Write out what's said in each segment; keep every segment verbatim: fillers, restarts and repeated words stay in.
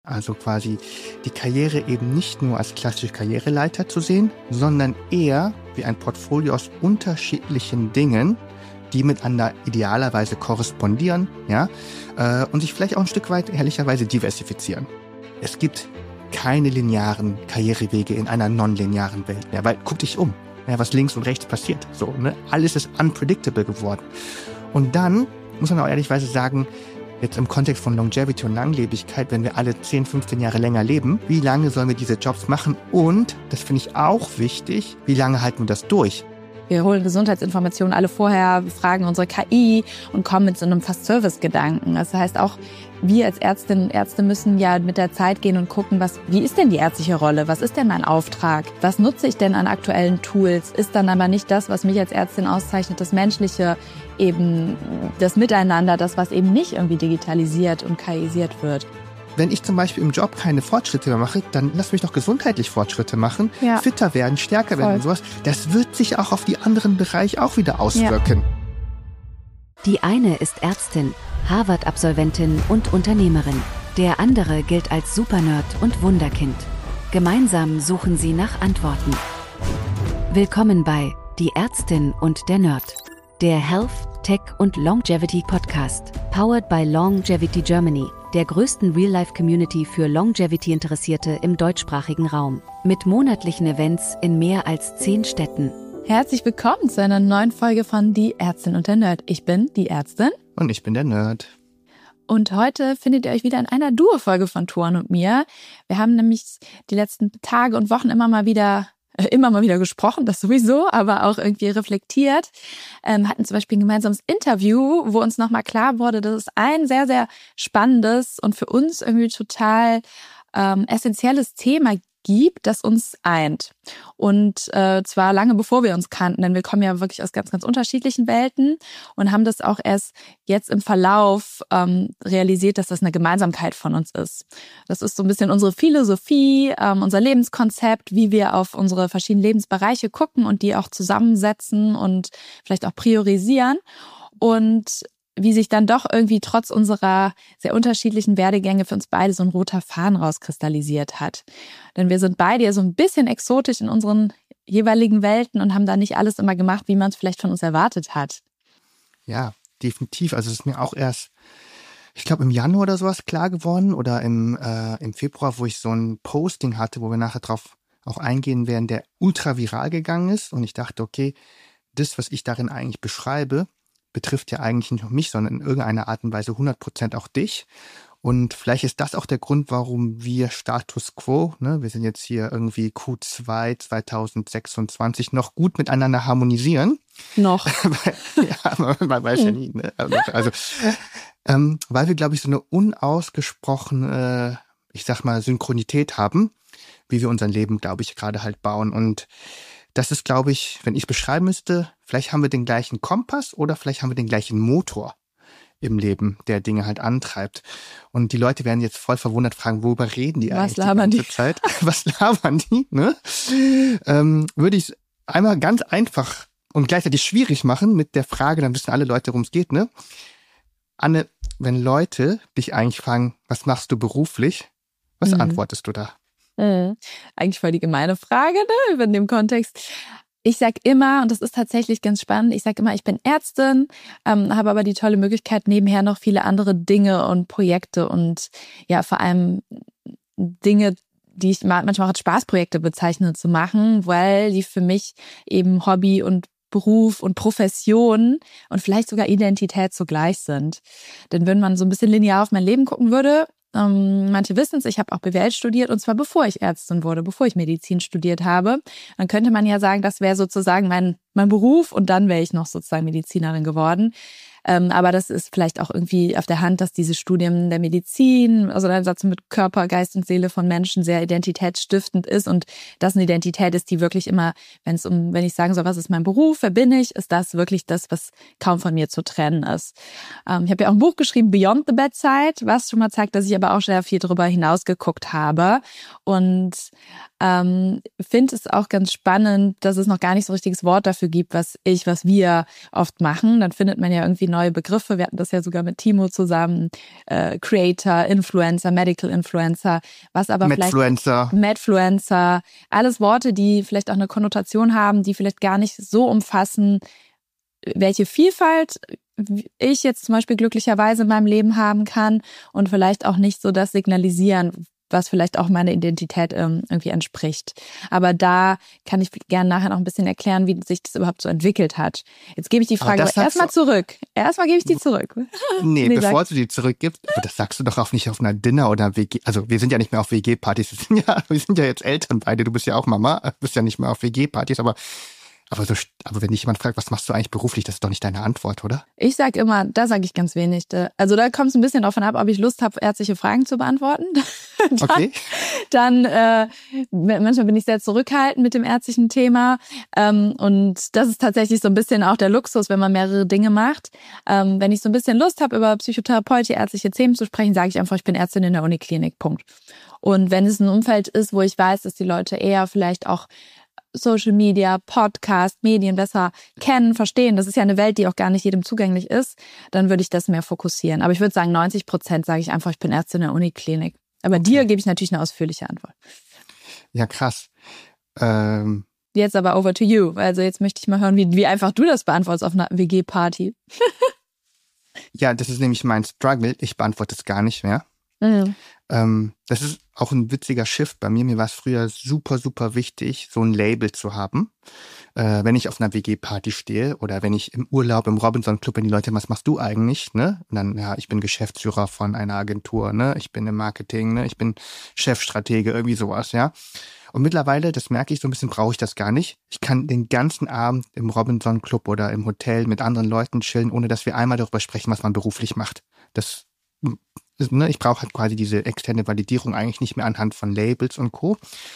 Also quasi die Karriere eben nicht nur als klassische Karriereleiter zu sehen, sondern eher wie ein Portfolio aus unterschiedlichen Dingen, die miteinander idealerweise korrespondieren, ja, äh, und sich vielleicht auch ein Stück weit ehrlicherweise diversifizieren. Es gibt keine linearen Karrierewege in einer nonlinearen Welt mehr, weil guck dich um, ja, was links und rechts passiert, so, ne? Alles ist unpredictable geworden. Und dann muss man auch ehrlicherweise sagen, jetzt im Kontext von Longevity und Langlebigkeit, wenn wir alle zehn, fünfzehn Jahre länger leben, wie lange sollen wir diese Jobs machen? Und, das finde ich auch wichtig, wie lange halten wir das durch? Wir holen Gesundheitsinformationen alle vorher, fragen unsere K I und kommen mit so einem Fast-Service-Gedanken. Das heißt auch, wir als Ärztinnen und Ärzte müssen ja mit der Zeit gehen und gucken, was, wie ist denn die ärztliche Rolle? Was ist denn mein Auftrag? Was nutze ich denn an aktuellen Tools? Ist dann aber nicht das, was mich als Ärztin auszeichnet, das Menschliche, eben das Miteinander, das, was eben nicht irgendwie digitalisiert und KIisiert wird. Wenn ich zum Beispiel im Job keine Fortschritte mehr mache, dann lass mich doch gesundheitlich Fortschritte machen, ja. Fitter werden, stärker Voll. werden und sowas. Das wird sich auch auf die anderen Bereiche auch wieder auswirken. Ja. Die eine ist Ärztin, Harvard-Absolventin und Unternehmerin. Der andere gilt als Supernerd und Wunderkind. Gemeinsam suchen sie nach Antworten. Willkommen bei Die Ärztin und der Nerd. Der Health, Tech und Longevity Podcast, powered by Longevity Germany, der größten Real-Life-Community für Longevity-Interessierte im deutschsprachigen Raum, mit monatlichen Events in mehr als zehn Städten. Herzlich willkommen zu einer neuen Folge von Die Ärztin und der Nerd. Ich bin die Ärztin. Und ich bin der Nerd. Und heute findet ihr euch wieder in einer Duo-Folge von Tuan und mir. Wir haben nämlich die letzten Tage und Wochen immer mal wieder immer mal wieder gesprochen, das sowieso, aber auch irgendwie reflektiert, ähm, hatten zum Beispiel ein gemeinsames Interview, wo uns nochmal klar wurde, dass es ein sehr, sehr spannendes und für uns irgendwie total ähm, essentielles Thema gibt, das uns eint. Und äh, zwar lange bevor wir uns kannten, denn wir kommen ja wirklich aus ganz, ganz unterschiedlichen Welten und haben das auch erst jetzt im Verlauf ähm, realisiert, dass das eine Gemeinsamkeit von uns ist. Das ist so ein bisschen unsere Philosophie, ähm, unser Lebenskonzept, wie wir auf unsere verschiedenen Lebensbereiche gucken und die auch zusammensetzen und vielleicht auch priorisieren. Und wie sich dann doch irgendwie trotz unserer sehr unterschiedlichen Werdegänge für uns beide so ein roter Faden rauskristallisiert hat. Denn wir sind beide ja so ein bisschen exotisch in unseren jeweiligen Welten und haben da nicht alles immer gemacht, wie man es vielleicht von uns erwartet hat. Ja, definitiv. Also es ist mir auch erst, ich glaube im Januar oder sowas klar geworden oder im, äh, im Februar, wo ich so ein Posting hatte, wo wir nachher drauf auch eingehen werden, der ultra viral gegangen ist. Und ich dachte, okay, das, was ich darin eigentlich beschreibe, betrifft ja eigentlich nicht nur mich, sondern in irgendeiner Art und Weise hundert Prozent auch dich. Und vielleicht ist das auch der Grund, warum wir Status Quo, ne, wir sind jetzt hier irgendwie Q zwei zwanzig sechsundzwanzig, noch gut miteinander harmonisieren. Noch. Ja, man, man weiß ja nie. Ne? Also, ähm, weil wir, glaube ich, so eine unausgesprochene, ich sag mal, Synchronität haben, wie wir unser Leben, glaube ich, gerade halt bauen. Und das ist, glaube ich, wenn ich es beschreiben müsste, vielleicht haben wir den gleichen Kompass oder vielleicht haben wir den gleichen Motor im Leben, der Dinge halt antreibt. Und die Leute werden jetzt voll verwundert fragen, worüber reden die Was eigentlich labern die ganze die? Zeit? Was labern die? Ne? Ähm, würde ich einmal ganz einfach und gleichzeitig schwierig machen mit der Frage, dann wissen alle Leute, worum es geht. Ne? Anne, wenn Leute dich eigentlich fragen, was machst du beruflich, was mhm. antwortest du da? Mhm. Eigentlich voll die gemeine Frage, ne, in dem Kontext. Ich sag immer, und das ist tatsächlich ganz spannend, ich sag immer, ich bin Ärztin, ähm, habe aber die tolle Möglichkeit, nebenher noch viele andere Dinge und Projekte und ja, vor allem Dinge, die ich manchmal auch als Spaßprojekte bezeichne, zu machen, weil die für mich eben Hobby und Beruf und Profession und vielleicht sogar Identität zugleich sind. Denn wenn man so ein bisschen linear auf mein Leben gucken würde, Ähm, manche wissen es, ich habe auch B W L studiert und zwar bevor ich Ärztin wurde, bevor ich Medizin studiert habe. Dann könnte man ja sagen, das wäre sozusagen mein mein Beruf und dann wäre ich noch sozusagen Medizinerin geworden. Ähm, aber das ist vielleicht auch irgendwie auf der Hand, dass diese Studien der Medizin, also der Satz mit Körper, Geist und Seele von Menschen sehr identitätsstiftend ist und das eine Identität ist, die wirklich immer, wenn es um, wenn ich sagen soll, was ist mein Beruf, wer bin ich, ist das wirklich das, was kaum von mir zu trennen ist. Ähm, ich habe ja auch ein Buch geschrieben, Beyond the Bedside, was schon mal zeigt, dass ich aber auch sehr viel darüber hinaus geguckt habe und Ähm, finde es auch ganz spannend, dass es noch gar nicht so ein richtiges Wort dafür gibt, was ich, was wir oft machen. Dann findet man ja irgendwie neue Begriffe. Wir hatten das ja sogar mit Timo zusammen. Äh, Creator, Influencer, Medical Influencer, was aber Medfluencer. vielleicht... Medfluencer. Alles Worte, die vielleicht auch eine Konnotation haben, die vielleicht gar nicht so umfassen, welche Vielfalt ich jetzt zum Beispiel glücklicherweise in meinem Leben haben kann und vielleicht auch nicht so das signalisieren, was vielleicht auch meiner Identität ähm, irgendwie entspricht. Aber da kann ich gerne nachher noch ein bisschen erklären, wie sich das überhaupt so entwickelt hat. Jetzt gebe ich die Frage erstmal zurück. Erstmal gebe ich die zurück. Nee, nee bevor du die zurückgibst, aber das sagst du doch auch nicht auf einer Dinner- oder W G. Also wir sind ja nicht mehr auf W G-Partys. Wir sind ja, wir sind ja jetzt Eltern beide. Du bist ja auch Mama, du bist ja nicht mehr auf W G-Partys, aber Aber, so, aber wenn dich jemand fragt, was machst du eigentlich beruflich, das ist doch nicht deine Antwort, oder? Ich sag immer, da sage ich ganz wenig. Also da kommt es ein bisschen davon ab, ob ich Lust habe, ärztliche Fragen zu beantworten. dann, okay. Dann, äh, manchmal bin ich sehr zurückhaltend mit dem ärztlichen Thema. Ähm, und das ist tatsächlich so ein bisschen auch der Luxus, wenn man mehrere Dinge macht. Ähm, wenn ich so ein bisschen Lust habe, über Psychotherapeutische, ärztliche Themen zu sprechen, sage ich einfach, ich bin Ärztin in der Uniklinik, Punkt. Und wenn es ein Umfeld ist, wo ich weiß, dass die Leute eher vielleicht auch Social Media, Podcast, Medien besser kennen, verstehen, das ist ja eine Welt, die auch gar nicht jedem zugänglich ist, dann würde ich das mehr fokussieren. Aber ich würde sagen, neunzig Prozent sage ich einfach, ich bin Ärztin in der Uniklinik. Aber okay. Dir gebe ich natürlich eine ausführliche Antwort. Ja, krass. Ähm. Jetzt aber over to you. Also jetzt möchte ich mal hören, wie, wie einfach du das beantwortest auf einer W G-Party. Ja, das ist nämlich mein Struggle. Ich beantworte es gar nicht mehr. Mhm. Ähm, das ist auch ein witziger Shift bei mir. Mir war es früher super, super wichtig, so ein Label zu haben. Äh, wenn ich auf einer W G-Party stehe oder wenn ich im Urlaub im Robinson Club, wenn die Leute, was machst du eigentlich? Ne? Und dann, ja, ich bin Geschäftsführer von einer Agentur, ne? Ich bin im Marketing, ne? Ich bin Chefstratege, irgendwie sowas, ja. Und mittlerweile, das merke ich so ein bisschen, brauche ich das gar nicht. Ich kann den ganzen Abend im Robinson Club oder im Hotel mit anderen Leuten chillen, ohne dass wir einmal darüber sprechen, was man beruflich macht. Das Ich brauche halt quasi diese externe Validierung eigentlich nicht mehr anhand von Labels und Co.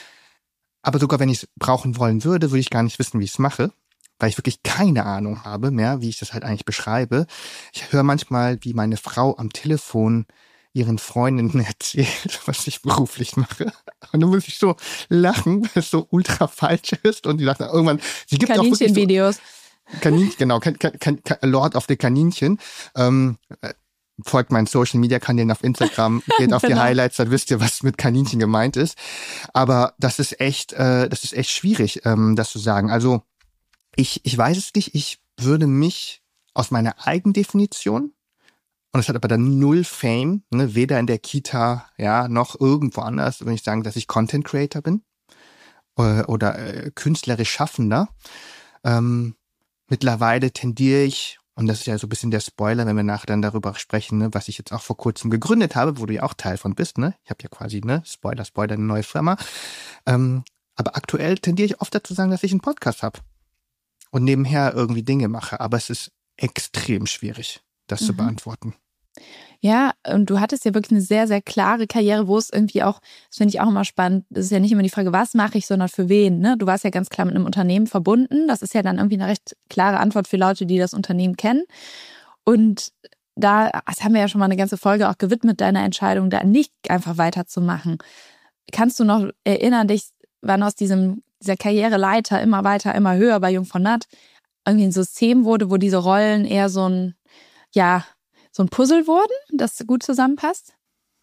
Aber sogar wenn ich es brauchen wollen würde, würde ich gar nicht wissen, wie ich es mache, weil ich wirklich keine Ahnung habe mehr, wie ich das halt eigentlich beschreibe. Ich höre manchmal, wie meine Frau am Telefon ihren Freundinnen erzählt, was ich beruflich mache. Und dann muss ich so lachen, weil es so ultra falsch ist. Und die sagt irgendwann, sie gibt auch wirklich so Kaninchenvideos. Kaninchen, genau, kan, kan, kan, Lord of the Kaninchen. Ähm, folgt meinen Social-Media-Kanälen auf Instagram, geht auf genau. die Highlights, dann wisst ihr, was mit Kaninchen gemeint ist. Aber das ist echt, äh, das ist echt schwierig, ähm, das zu sagen. Also ich, ich weiß es nicht, ich würde mich aus meiner Eigendefinition, und es hat aber dann null Fame, ne, weder in der Kita, ja, noch irgendwo anders, würde ich sagen, dass ich Content Creator bin äh, oder äh, künstlerisch Schaffender. Ähm, mittlerweile tendiere ich, und das ist ja so ein bisschen der Spoiler, wenn wir nachher dann darüber sprechen, ne, was ich jetzt auch vor kurzem gegründet habe, wo du ja auch Teil von bist, ne? Ich habe ja quasi, ne, Spoiler, Spoiler, eine neue Firma. Ähm, aber aktuell tendiere ich oft dazu sagen, dass ich einen Podcast habe und nebenher irgendwie Dinge mache. Aber es ist extrem schwierig, das mhm. zu beantworten. Ja, und du hattest ja wirklich eine sehr, sehr klare Karriere, wo es irgendwie auch, das finde ich auch immer spannend, das ist ja nicht immer die Frage, was mache ich, sondern für wen, ne? Du warst ja ganz klar mit einem Unternehmen verbunden. Das ist ja dann irgendwie eine recht klare Antwort für Leute, die das Unternehmen kennen. Und da, das haben wir ja schon mal eine ganze Folge auch gewidmet, deiner Entscheidung, da nicht einfach weiterzumachen. Kannst du noch erinnern, dich, wann aus diesem, dieser Karriereleiter immer weiter, immer höher bei Jung von Natt irgendwie ein System wurde, wo diese Rollen eher so ein, ja, so ein Puzzle wurden, das gut zusammenpasst?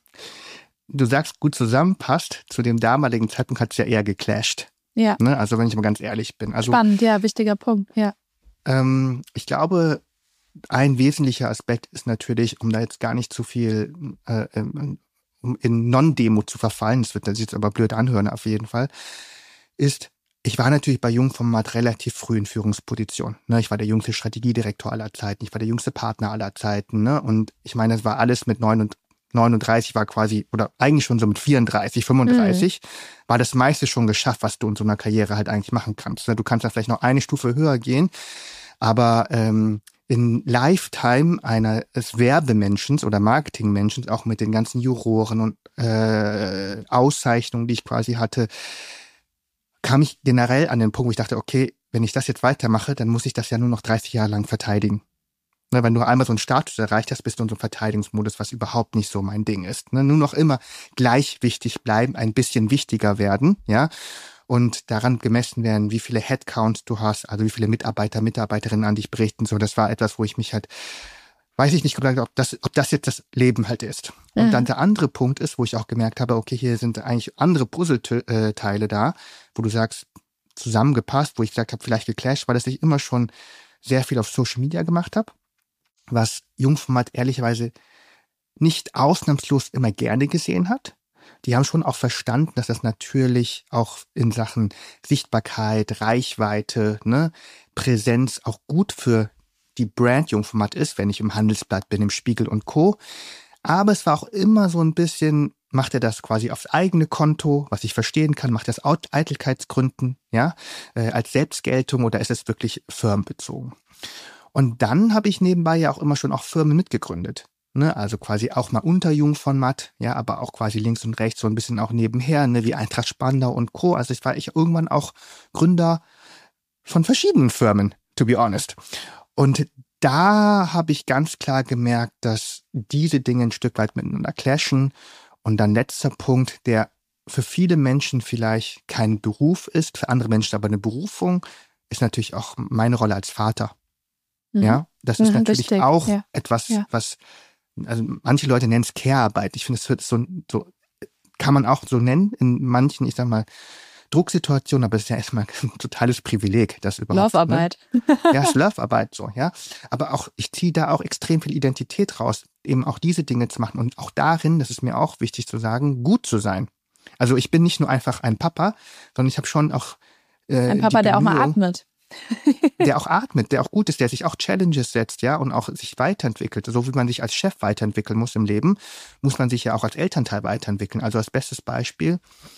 Du sagst, gut zusammenpasst. Zu dem damaligen Zeitpunkt hat es ja eher geclasht. Ja. Ne? Also wenn ich mal ganz ehrlich bin. Also, spannend, ja, wichtiger Punkt, ja. Ähm, ich glaube, ein wesentlicher Aspekt ist natürlich, um da jetzt gar nicht zu viel äh, um in Non-Demo zu verfallen, das wird sich jetzt aber blöd anhören auf jeden Fall, ist, ich war natürlich bei Jung von Matt relativ früh in Führungsposition. Ne, ich war der jüngste Strategiedirektor aller Zeiten, ich war der jüngste Partner aller Zeiten. Ne, und ich meine, das war alles mit neununddreißig, war quasi, oder eigentlich schon so mit vierunddreißig, fünfunddreißig, mhm. war das meiste schon geschafft, was du in so einer Karriere halt eigentlich machen kannst. Du kannst da vielleicht noch eine Stufe höher gehen, aber ähm, in Lifetime eines Werbemenschen oder Marketingmenschen, auch mit den ganzen Juroren und äh, Auszeichnungen, die ich quasi hatte, kam ich generell an den Punkt, wo ich dachte, okay, wenn ich das jetzt weitermache, dann muss ich das ja nur noch dreißig Jahre lang verteidigen. Ne, wenn du einmal so einen Status erreicht hast, bist du in so einem Verteidigungsmodus, was überhaupt nicht so mein Ding ist. Ne, nur noch immer gleich wichtig bleiben, ein bisschen wichtiger werden, ja. Und daran gemessen werden, wie viele Headcounts du hast, also wie viele Mitarbeiter, Mitarbeiterinnen an dich berichten. So, das war etwas, wo ich mich halt, weiß ich nicht, ob das, ob das jetzt das Leben halt ist. Und mhm. dann der andere Punkt ist, wo ich auch gemerkt habe, okay, hier sind eigentlich andere Puzzleteile da, wo du sagst, zusammengepasst, wo ich gesagt habe, vielleicht geclasht, weil dass ich immer schon sehr viel auf Social Media gemacht habe, was Jungformat ehrlicherweise nicht ausnahmslos immer gerne gesehen hat. Die haben schon auch verstanden, dass das natürlich auch in Sachen Sichtbarkeit, Reichweite, ne, Präsenz auch gut für die Brand Jungformat ist, wenn ich im Handelsblatt bin, im Spiegel und Co. Aber es war auch immer so ein bisschen, macht er das quasi aufs eigene Konto, was ich verstehen kann, macht er das aus Eitelkeitsgründen, ja, äh, als Selbstgeltung oder ist es wirklich firmenbezogen? Und dann habe ich nebenbei ja auch immer schon auch Firmen mitgegründet. Ne, also quasi auch mal unter Jungformat, ja, aber auch quasi links und rechts so ein bisschen auch nebenher, ne, wie Eintracht Spandau und Co. Also ich war ich irgendwann auch Gründer von verschiedenen Firmen, to be honest. Und da habe ich ganz klar gemerkt, dass diese Dinge ein Stück weit miteinander clashen. Und dann letzter Punkt, der für viele Menschen vielleicht kein Beruf ist, für andere Menschen aber eine Berufung, ist natürlich auch meine Rolle als Vater. Mhm. Ja, das ist mhm, natürlich richtig. auch ja. etwas, ja. was also manche Leute nennen es Care-Arbeit. Ich finde, es wird so, so, kann man auch so nennen in manchen, ich sag mal, Drucksituationen, aber es ist ja erstmal ein totales Privileg, das überhaupt. Love-Arbeit. Ne? Ja, es ist Love-Arbeit so, ja. Aber auch, ich ziehe da auch extrem viel Identität raus, eben auch diese Dinge zu machen und auch darin, das ist mir auch wichtig zu sagen, gut zu sein. Also ich bin nicht nur einfach ein Papa, sondern ich habe schon auch äh, ein Papa, der auch mal atmet. Der auch atmet, der auch gut ist, der sich auch Challenges setzt, ja, und auch sich weiterentwickelt. So wie man sich als Chef weiterentwickeln muss im Leben, muss man sich ja auch als Elternteil weiterentwickeln. Also als bestes Beispiel,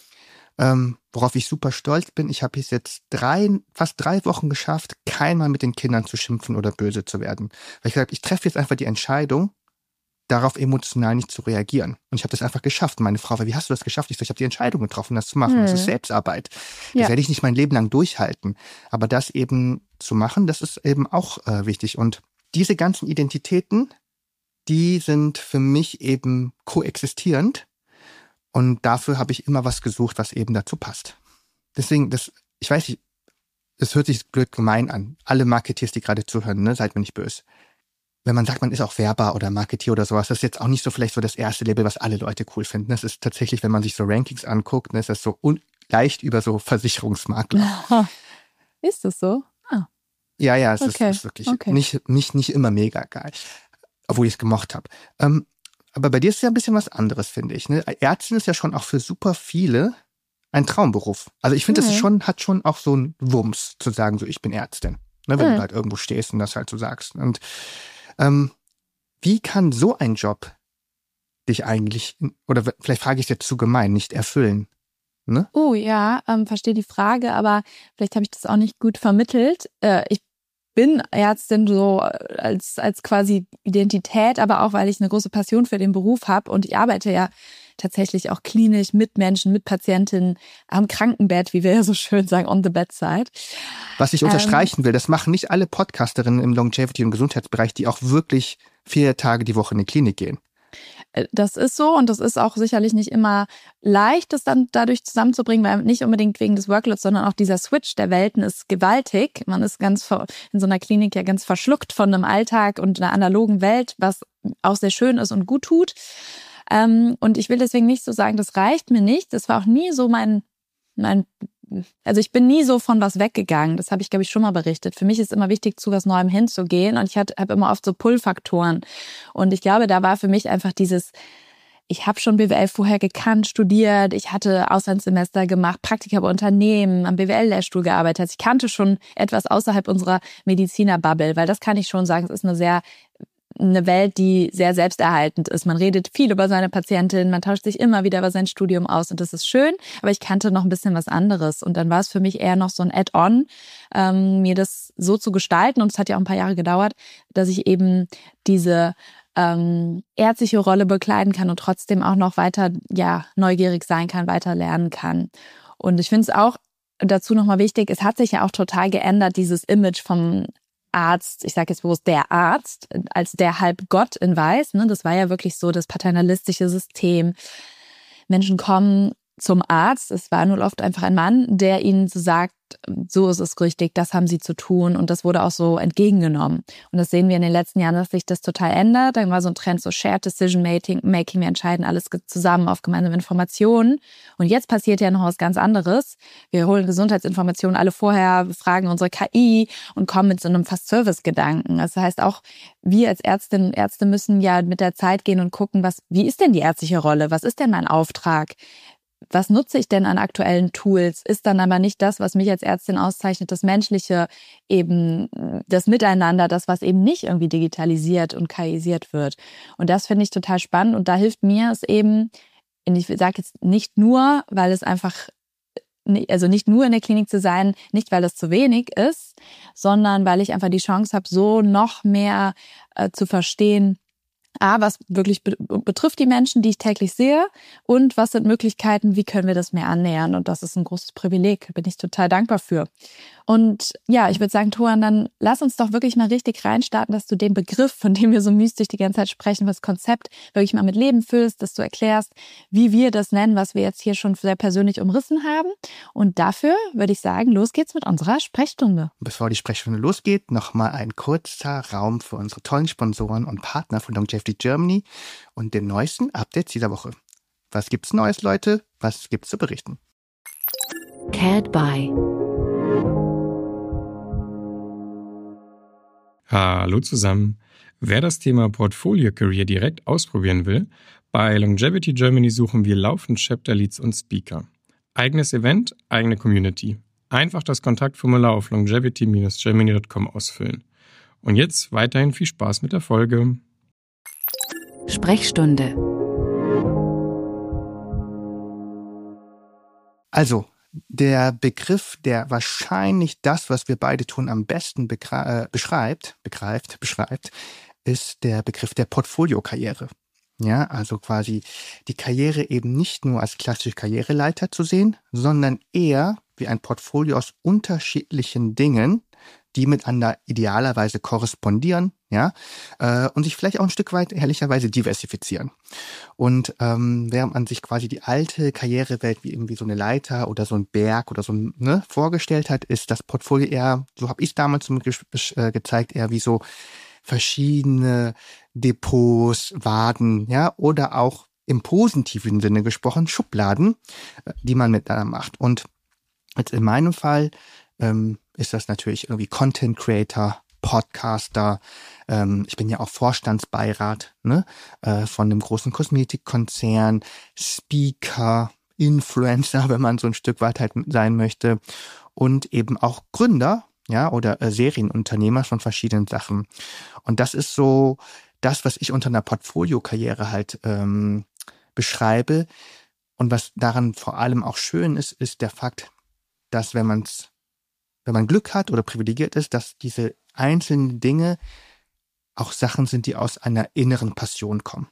ähm, worauf ich super stolz bin, ich habe es jetzt drei, fast drei Wochen geschafft, keinmal mit den Kindern zu schimpfen oder böse zu werden. Weil ich gesagt habe, ich treffe jetzt einfach die Entscheidung, darauf emotional nicht zu reagieren. Und ich habe das einfach geschafft. Meine Frau war, wie hast du das geschafft? Ich so, ich habe die Entscheidung getroffen, das zu machen. Hm. Das ist Selbstarbeit. Das ja. werde ich nicht mein Leben lang durchhalten. Aber das eben zu machen, das ist eben auch äh, wichtig. Und diese ganzen Identitäten, die sind für mich eben koexistierend. Und dafür habe ich immer was gesucht, was eben dazu passt. Deswegen, das, ich weiß nicht, es hört sich blöd gemein an. Alle Marketeers, die gerade zuhören, ne, seid mir nicht böse. Wenn man sagt, man ist auch Werber oder Marketeer oder sowas, das ist jetzt auch nicht so vielleicht so das erste Label, was alle Leute cool finden. Das ist tatsächlich, wenn man sich so Rankings anguckt, ne, ist das so un- leicht über so Versicherungsmakler. Ist das so? Ah. Ja, ja, es okay. ist, ist wirklich okay. nicht, nicht, nicht immer mega geil, obwohl ich es gemocht habe. Ähm, aber bei dir ist es ja ein bisschen was anderes, finde ich. Ne? Ärztin ist ja schon auch für super viele ein Traumberuf. Also ich finde, mhm. das ist schon, hat schon auch so einen Wumms, zu sagen, so ich bin Ärztin. Ne? Wenn mhm. du halt irgendwo stehst und das halt so sagst. Und Ähm, wie kann so ein Job dich eigentlich, oder vielleicht frage ich es jetzt zu gemein, nicht erfüllen? Ne? Oh ja, ähm, verstehe die Frage, aber vielleicht habe ich das auch nicht gut vermittelt. Äh, ich bin Ärztin so als, als quasi Identität, aber auch, weil ich eine große Passion für den Beruf habe und ich arbeite ja tatsächlich auch klinisch mit Menschen, mit Patientinnen am Krankenbett, wie wir ja so schön sagen, on the bedside. Was ich unterstreichen ähm, will, das machen nicht alle Podcasterinnen im Longevity- und Gesundheitsbereich, die auch wirklich vier Tage die Woche in die Klinik gehen. Das ist so und das ist auch sicherlich nicht immer leicht, das dann dadurch zusammenzubringen, weil nicht unbedingt wegen des Workloads, sondern auch dieser Switch der Welten ist gewaltig. Man ist ganz in so einer Klinik ja ganz verschluckt von einem Alltag und einer analogen Welt, was auch sehr schön ist und gut tut. Und ich will deswegen nicht so sagen, das reicht mir nicht. Das war auch nie so mein, mein also ich bin nie so von was weggegangen. Das habe ich, glaube ich, schon mal berichtet. Für mich ist immer wichtig, zu was Neuem hinzugehen. Und ich habe immer oft so Pull-Faktoren. Und ich glaube, da war für mich einfach dieses, ich habe schon B W L vorher gekannt, studiert. Ich hatte Auslandssemester gemacht, Praktika bei Unternehmen, am B W L-Lehrstuhl gearbeitet. Also ich kannte schon etwas außerhalb unserer Mediziner-Bubble, weil das kann ich schon sagen, es ist eine sehr eine Welt, die sehr selbsterhaltend ist. Man redet viel über seine Patientin, man tauscht sich immer wieder über sein Studium aus und das ist schön, aber ich kannte noch ein bisschen was anderes und dann war es für mich eher noch so ein Add-on, ähm, mir das so zu gestalten und es hat ja auch ein paar Jahre gedauert, dass ich eben diese ähm, ärztliche Rolle bekleiden kann und trotzdem auch noch weiter ja neugierig sein kann, weiter lernen kann. Und ich finde es auch dazu nochmal wichtig, es hat sich ja auch total geändert, dieses Image vom Arzt, ich sage jetzt bewusst der Arzt, als der Halbgott in Weiß. Ne? Das war ja wirklich so das paternalistische System. Menschen kommen zum Arzt. Es war nur oft einfach ein Mann, der ihnen so sagt, so ist es richtig, das haben sie zu tun. Und das wurde auch so entgegengenommen. Und das sehen wir in den letzten Jahren, dass sich das total ändert. Dann war so ein Trend, so Shared Decision Making, making wir entscheiden alles zusammen auf gemeinsame Informationen. Und jetzt passiert ja noch was ganz anderes. Wir holen Gesundheitsinformationen alle vorher, befragen unsere K I und kommen mit so einem fast Service-Gedanken. Das heißt auch, wir als Ärztinnen und Ärzte müssen ja mit der Zeit gehen und gucken, was, wie ist denn die ärztliche Rolle? Was ist denn mein Auftrag? Was nutze ich denn an aktuellen Tools? Ist dann aber nicht das, was mich als Ärztin auszeichnet, das Menschliche, eben das Miteinander, das, was eben nicht irgendwie digitalisiert und KIisiert wird. Und das finde ich total spannend. Und da hilft mir es eben, ich sage jetzt nicht nur, weil es einfach, also nicht nur in der Klinik zu sein, nicht weil es zu wenig ist, sondern weil ich einfach die Chance habe, so noch mehr äh, zu verstehen, A, was wirklich be- betrifft die Menschen, die ich täglich sehe, und was sind Möglichkeiten, wie können wir das mehr annähern, und das ist ein großes Privileg, bin ich total dankbar für. Und ja, ich würde sagen, Toan, dann lass uns doch wirklich mal richtig reinstarten, dass du den Begriff, von dem wir so mystisch die ganze Zeit sprechen, das Konzept wirklich mal mit Leben füllst, dass du erklärst, wie wir das nennen, was wir jetzt hier schon sehr persönlich umrissen haben. Und dafür würde ich sagen, los geht's mit unserer Sprechstunde. Bevor die Sprechstunde losgeht, nochmal ein kurzer Raum für unsere tollen Sponsoren und Partner von Longevity Germany und den neuesten Updates dieser Woche. Was gibt's Neues, Leute? Was gibt's zu berichten? Cared by. Hallo zusammen. Wer das Thema Portfolio Career direkt ausprobieren will, bei Longevity Germany suchen wir laufend Chapter Leads und Speaker. Eigenes Event, eigene Community. Einfach das Kontaktformular auf longevity dash germany dot com ausfüllen. Und jetzt weiterhin viel Spaß mit der Folge. Sprechstunde. Also, der Begriff, der wahrscheinlich das, was wir beide tun, am besten begra- äh, beschreibt, begreift, beschreibt, ist der Begriff der Portfoliokarriere. Ja, also quasi die Karriere eben nicht nur als klassische Karriereleiter zu sehen, sondern eher wie ein Portfolio aus unterschiedlichen Dingen, die miteinander idealerweise korrespondieren, ja, äh, und sich vielleicht auch ein Stück weit ehrlicherweise diversifizieren. Und ähm, während man sich quasi die alte Karrierewelt wie irgendwie so eine Leiter oder so ein Berg oder so ein, ne, vorgestellt hat, ist das Portfolio eher, so habe ich es damals äh, gezeigt, eher wie so verschiedene Depots, Waden, ja, oder auch im positiven Sinne gesprochen, Schubladen, die man miteinander macht. Und jetzt in meinem Fall ähm, ist das natürlich irgendwie Content Creator, Podcaster, ähm, ich bin ja auch Vorstandsbeirat, ne, äh, von einem großen Kosmetikkonzern, Speaker, Influencer, wenn man so ein Stück weit halt sein möchte, und eben auch Gründer, ja, oder äh, Serienunternehmer von verschiedenen Sachen. Und das ist so das, was ich unter einer Portfoliokarriere halt ähm, beschreibe. Und was daran vor allem auch schön ist, ist der Fakt, dass wenn man's, wenn man Glück hat oder privilegiert ist, dass diese einzelnen Dinge auch Sachen sind, die aus einer inneren Passion kommen.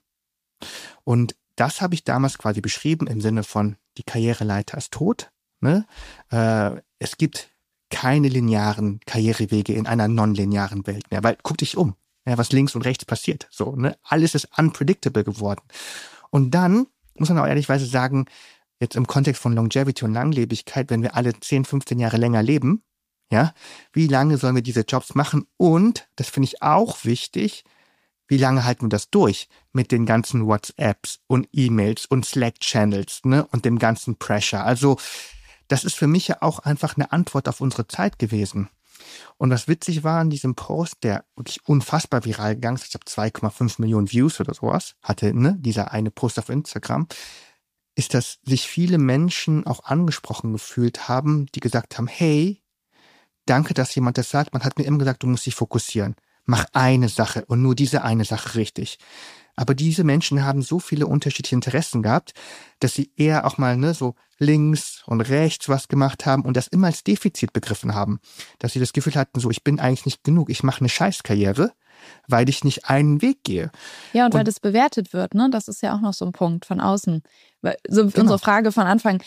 Und das habe ich damals quasi beschrieben im Sinne von, die Karriereleiter ist tot. Ne? Äh, es gibt keine linearen Karrierewege in einer nonlinearen Welt mehr, weil guck dich um, ja, was links und rechts passiert. So, ne? Alles ist unpredictable geworden. Und dann muss man auch ehrlichweise sagen, jetzt im Kontext von Longevity und Langlebigkeit, wenn wir alle zehn, fünfzehn Jahre länger leben, ja, wie lange sollen wir diese Jobs machen? Und, das finde ich auch wichtig, wie lange halten wir das durch mit den ganzen WhatsApps und E-Mails und Slack-Channels, ne, und dem ganzen Pressure? Also, das ist für mich ja auch einfach eine Antwort auf unsere Zeit gewesen. Und was witzig war an diesem Post, der wirklich unfassbar viral gegangen ist, ich habe zwei Komma fünf Millionen Views oder sowas, hatte, ne, dieser eine Post auf Instagram, ist, dass sich viele Menschen auch angesprochen gefühlt haben, die gesagt haben, hey, danke, dass jemand das sagt. Man hat mir immer gesagt, du musst dich fokussieren. Mach eine Sache und nur diese eine Sache richtig. Aber diese Menschen haben so viele unterschiedliche Interessen gehabt, dass sie eher auch mal, ne, so links und rechts was gemacht haben und das immer als Defizit begriffen haben. Dass sie das Gefühl hatten, so, ich bin eigentlich nicht genug, ich mache eine Scheißkarriere, weil ich nicht einen Weg gehe. Ja, und, und weil und das bewertet wird, ne? Das ist ja auch noch so ein Punkt von außen. So genau. Unsere Frage von Anfang,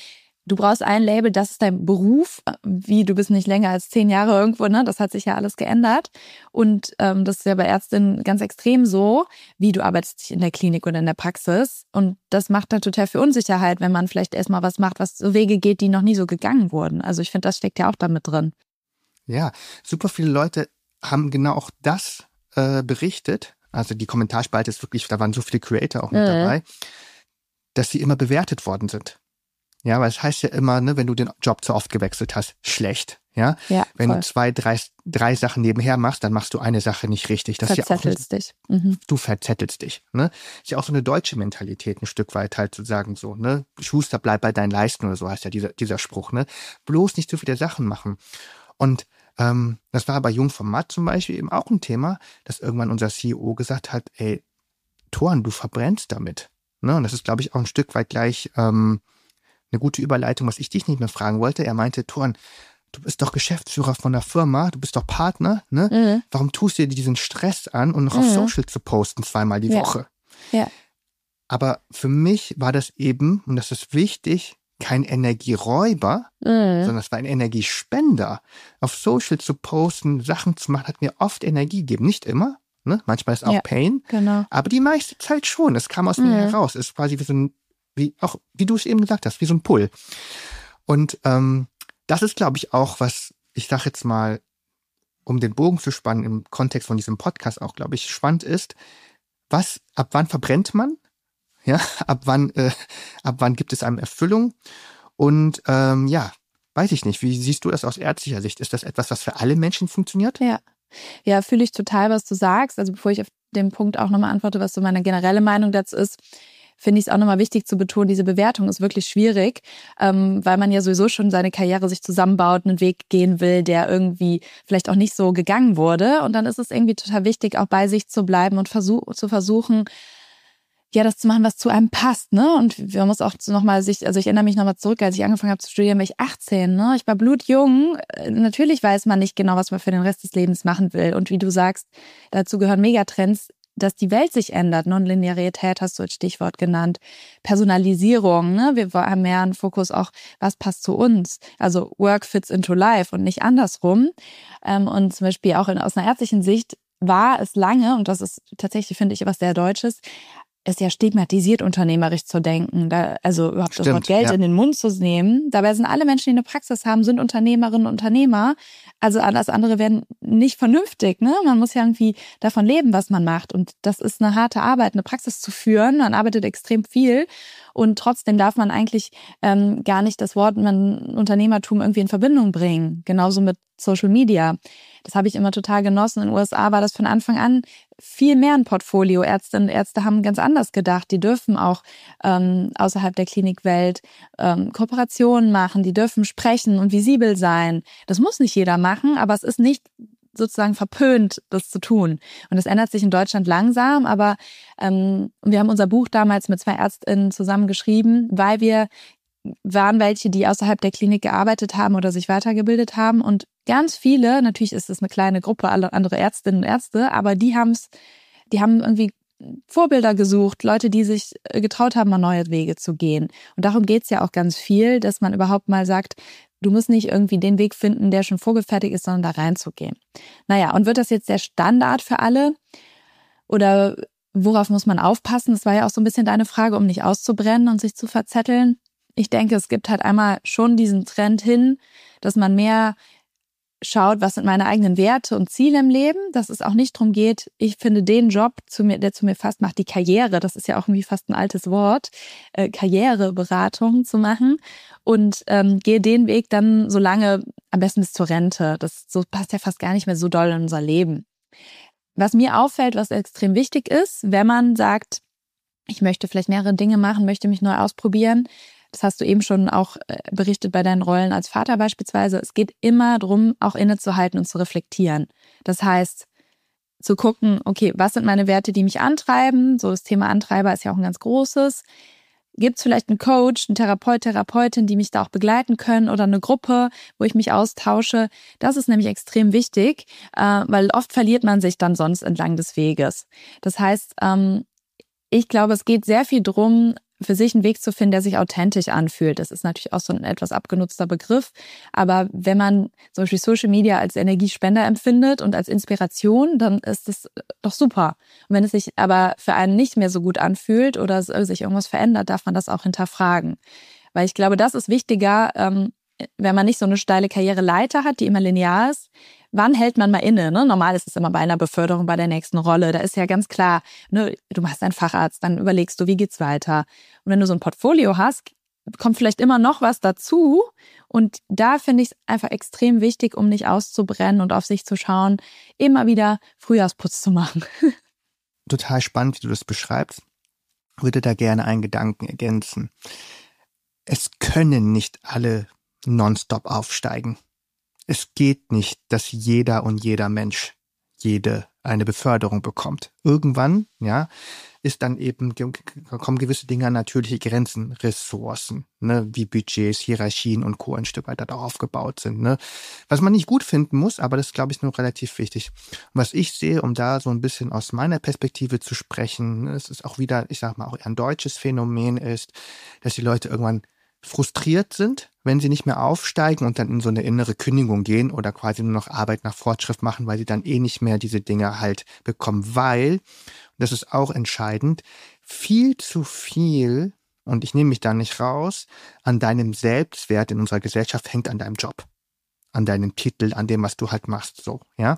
du brauchst ein Label, das ist dein Beruf, wie du bist nicht länger als zehn Jahre irgendwo, ne? Das hat sich ja alles geändert. Und ähm, das ist ja bei Ärztinnen ganz extrem so, wie du arbeitest in der Klinik oder in der Praxis. Und das macht dann total viel Unsicherheit, wenn man vielleicht erstmal was macht, was so Wege geht, die noch nie so gegangen wurden. Also ich finde, das steckt ja auch damit drin. Ja, super viele Leute haben genau auch das äh, berichtet. Also die Kommentarspalte ist wirklich, da waren so viele Creator auch mit mhm. dabei, dass sie immer bewertet worden sind. Ja, weil es heißt ja immer, ne, wenn du den Job zu oft gewechselt hast, schlecht. Ja, ja wenn voll. du zwei, drei, drei Sachen nebenher machst, dann machst du eine Sache nicht richtig. Das verzettelst ist ja auch eine, dich. Mhm. Du verzettelst dich. Ne? Ist ja auch so eine deutsche Mentalität ein Stück weit halt zu sagen so, ne, Schuster, bleib bei deinen Leisten oder so heißt ja dieser dieser Spruch, ne, bloß nicht zu viele Sachen machen. Und ähm, das war bei Jung vom Matt zum Beispiel eben auch ein Thema, dass irgendwann unser C E O gesagt hat, ey, Thorn, du verbrennst damit. Ne? Und das ist, glaube ich, auch ein Stück weit gleich ähm, eine gute Überleitung, was ich dich nicht mehr fragen wollte. Er meinte, Thorn, du bist doch Geschäftsführer von der Firma, du bist doch Partner, ne? Mhm. Warum tust du dir diesen Stress an und noch mhm. auf Social zu posten zweimal die ja. Woche? Ja. Aber für mich war das eben, und das ist wichtig, kein Energieräuber, mhm. sondern es war ein Energiespender. Auf Social zu posten, Sachen zu machen, hat mir oft Energie gegeben. Nicht immer, ne? Manchmal ist auch ja, Pain, genau. aber die meiste Zeit schon. Es kam aus mhm. mir heraus. Es ist quasi wie so ein, wie auch wie du es eben gesagt hast, wie so ein Pull. Und ähm, das ist, glaube ich, auch, was, ich sage jetzt mal, um den Bogen zu spannen, im Kontext von diesem Podcast auch, glaube ich, spannend ist, was, ab wann verbrennt man? Ja, ab wann, äh, ab wann gibt es einem Erfüllung? Und ähm, ja, weiß ich nicht, wie siehst du das aus ärztlicher Sicht? Ist das etwas, was für alle Menschen funktioniert? Ja, ja, fühle ich total, was du sagst. Also bevor ich auf den Punkt auch nochmal antworte, was so meine generelle Meinung dazu ist, finde ich es auch nochmal wichtig zu betonen, diese Bewertung ist wirklich schwierig, ähm, weil man ja sowieso schon seine Karriere sich zusammenbaut, einen Weg gehen will, der irgendwie vielleicht auch nicht so gegangen wurde. Und dann ist es irgendwie total wichtig, auch bei sich zu bleiben und versuch, zu versuchen, ja, das zu machen, was zu einem passt, ne? Und man muss auch nochmal sich, also ich erinnere mich nochmal zurück, als ich angefangen habe zu studieren, war ich achtzehn, ne? Ich war blutjung. Natürlich weiß man nicht genau, was man für den Rest des Lebens machen will. Und wie du sagst, dazu gehören Megatrends, dass die Welt sich ändert. Nonlinearität hast du als Stichwort genannt. Personalisierung, ne? Wir haben mehr einen Fokus auch, was passt zu uns? Also Work fits into life und nicht andersrum. Und zum Beispiel auch in, aus einer ärztlichen Sicht war es lange, und das ist tatsächlich, finde ich, was sehr Deutsches, ist ja stigmatisiert, unternehmerisch zu denken, da, also überhaupt Stimmt, das Wort Geld ja. in den Mund zu nehmen. Dabei sind alle Menschen, die eine Praxis haben, sind Unternehmerinnen und Unternehmer. Also alles andere werden nicht vernünftig. Ne? Man muss ja irgendwie davon leben, was man macht. Und das ist eine harte Arbeit, eine Praxis zu führen. Man arbeitet extrem viel. Und trotzdem darf man eigentlich ähm, gar nicht das Wort man, Unternehmertum irgendwie in Verbindung bringen. Genauso mit Social Media. Das habe ich immer total genossen. In den U S A war das von Anfang an viel mehr ein Portfolio. Ärztinnen und Ärzte haben ganz anders gedacht. Die dürfen auch ähm, außerhalb der Klinikwelt ähm, Kooperationen machen. Die dürfen sprechen und visibel sein. Das muss nicht jeder machen, aber es ist nicht sozusagen verpönt, das zu tun. Und das ändert sich in Deutschland langsam, aber ähm, wir haben unser Buch damals mit zwei ÄrztInnen zusammen geschrieben, weil wir waren welche, die außerhalb der Klinik gearbeitet haben oder sich weitergebildet haben. Und ganz viele, natürlich ist es eine kleine Gruppe, alle andere Ärztinnen und Ärzte, aber die haben es, die haben irgendwie Vorbilder gesucht, Leute, die sich getraut haben, mal neue Wege zu gehen. Und darum geht's ja auch ganz viel, dass man überhaupt mal sagt, du musst nicht irgendwie den Weg finden, der schon vorgefertigt ist, sondern da reinzugehen. Naja, und wird das jetzt der Standard für alle? Oder worauf muss man aufpassen? Das war ja auch so ein bisschen deine Frage, um nicht auszubrennen und sich zu verzetteln. Ich denke, es gibt halt einmal schon diesen Trend hin, dass man mehr schaut, was sind meine eigenen Werte und Ziele im Leben, dass es auch nicht darum geht, ich finde den Job, zu mir, der zu mir passt, macht die Karriere, das ist ja auch irgendwie fast ein altes Wort, äh, Karriereberatung zu machen und ähm, gehe den Weg dann so lange, am besten bis zur Rente. Das so passt ja fast gar nicht mehr so doll in unser Leben. Was mir auffällt, was extrem wichtig ist, wenn man sagt, ich möchte vielleicht mehrere Dinge machen, möchte mich neu ausprobieren, das hast du eben schon auch berichtet bei deinen Rollen als Vater beispielsweise. Es geht immer darum, auch innezuhalten und zu reflektieren. Das heißt, zu gucken, okay, was sind meine Werte, die mich antreiben? So das Thema Antreiber ist ja auch ein ganz großes. Gibt es vielleicht einen Coach, einen Therapeut, Therapeutin, die mich da auch begleiten können oder eine Gruppe, wo ich mich austausche? Das ist nämlich extrem wichtig, weil oft verliert man sich dann sonst entlang des Weges. Das heißt, ich glaube, es geht sehr viel drum, für sich einen Weg zu finden, der sich authentisch anfühlt. Das ist natürlich auch so ein etwas abgenutzter Begriff. Aber wenn man zum Beispiel Social Media als Energiespender empfindet und als Inspiration, dann ist das doch super. Und wenn es sich aber für einen nicht mehr so gut anfühlt oder sich irgendwas verändert, darf man das auch hinterfragen. Weil ich glaube, das ist wichtiger, wenn man nicht so eine steile Karriereleiter hat, die immer linear ist. Wann hält man mal inne? Ne? Normal ist es immer bei einer Beförderung, bei der nächsten Rolle. Da ist ja ganz klar, ne, du machst einen Facharzt, dann überlegst du, wie geht's weiter. Und wenn du so ein Portfolio hast, kommt vielleicht immer noch was dazu. Und da finde ich es einfach extrem wichtig, um nicht auszubrennen und auf sich zu schauen, immer wieder Frühjahrsputz zu machen. Total spannend, wie du das beschreibst. Ich würde da gerne einen Gedanken ergänzen. Es können nicht alle nonstop aufsteigen. Es geht nicht, dass jeder und jeder Mensch jede eine Beförderung bekommt. Irgendwann, ja, ist dann eben, kommen gewisse Dinge an natürliche Grenzen, Ressourcen, ne, wie Budgets, Hierarchien und Co. ein Stück weiter darauf aufgebaut sind, ne. Was man nicht gut finden muss, aber das ist, glaube ich, nur relativ wichtig. Und was ich sehe, um da so ein bisschen aus meiner Perspektive zu sprechen, es ist auch wieder, ich sag mal, auch ein deutsches Phänomen ist, dass die Leute irgendwann frustriert sind, wenn sie nicht mehr aufsteigen und dann in so eine innere Kündigung gehen oder quasi nur noch Arbeit nach Fortschritt machen, weil sie dann eh nicht mehr diese Dinge halt bekommen, weil, das ist auch entscheidend, viel zu viel, und ich nehme mich da nicht raus, an deinem Selbstwert in unserer Gesellschaft hängt an deinem Job, an deinem Titel, an dem, was du halt machst, so, ja.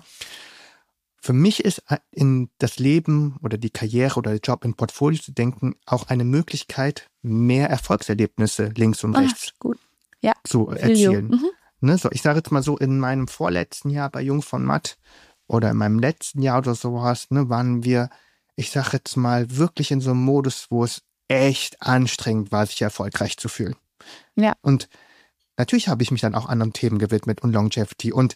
Für mich ist in das Leben oder die Karriere oder der Job in Portfolio zu denken auch eine Möglichkeit, mehr Erfolgserlebnisse links und rechts Ach, gut. Ja. zu erzielen. Mhm. Ne, so, ich sage jetzt mal so, in meinem vorletzten Jahr bei Jung von Matt oder in meinem letzten Jahr oder sowas, ne, waren wir, ich sage jetzt mal, wirklich in so einem Modus, wo es echt anstrengend war, sich erfolgreich zu fühlen. Ja. Und natürlich habe ich mich dann auch anderen Themen gewidmet und Longevity und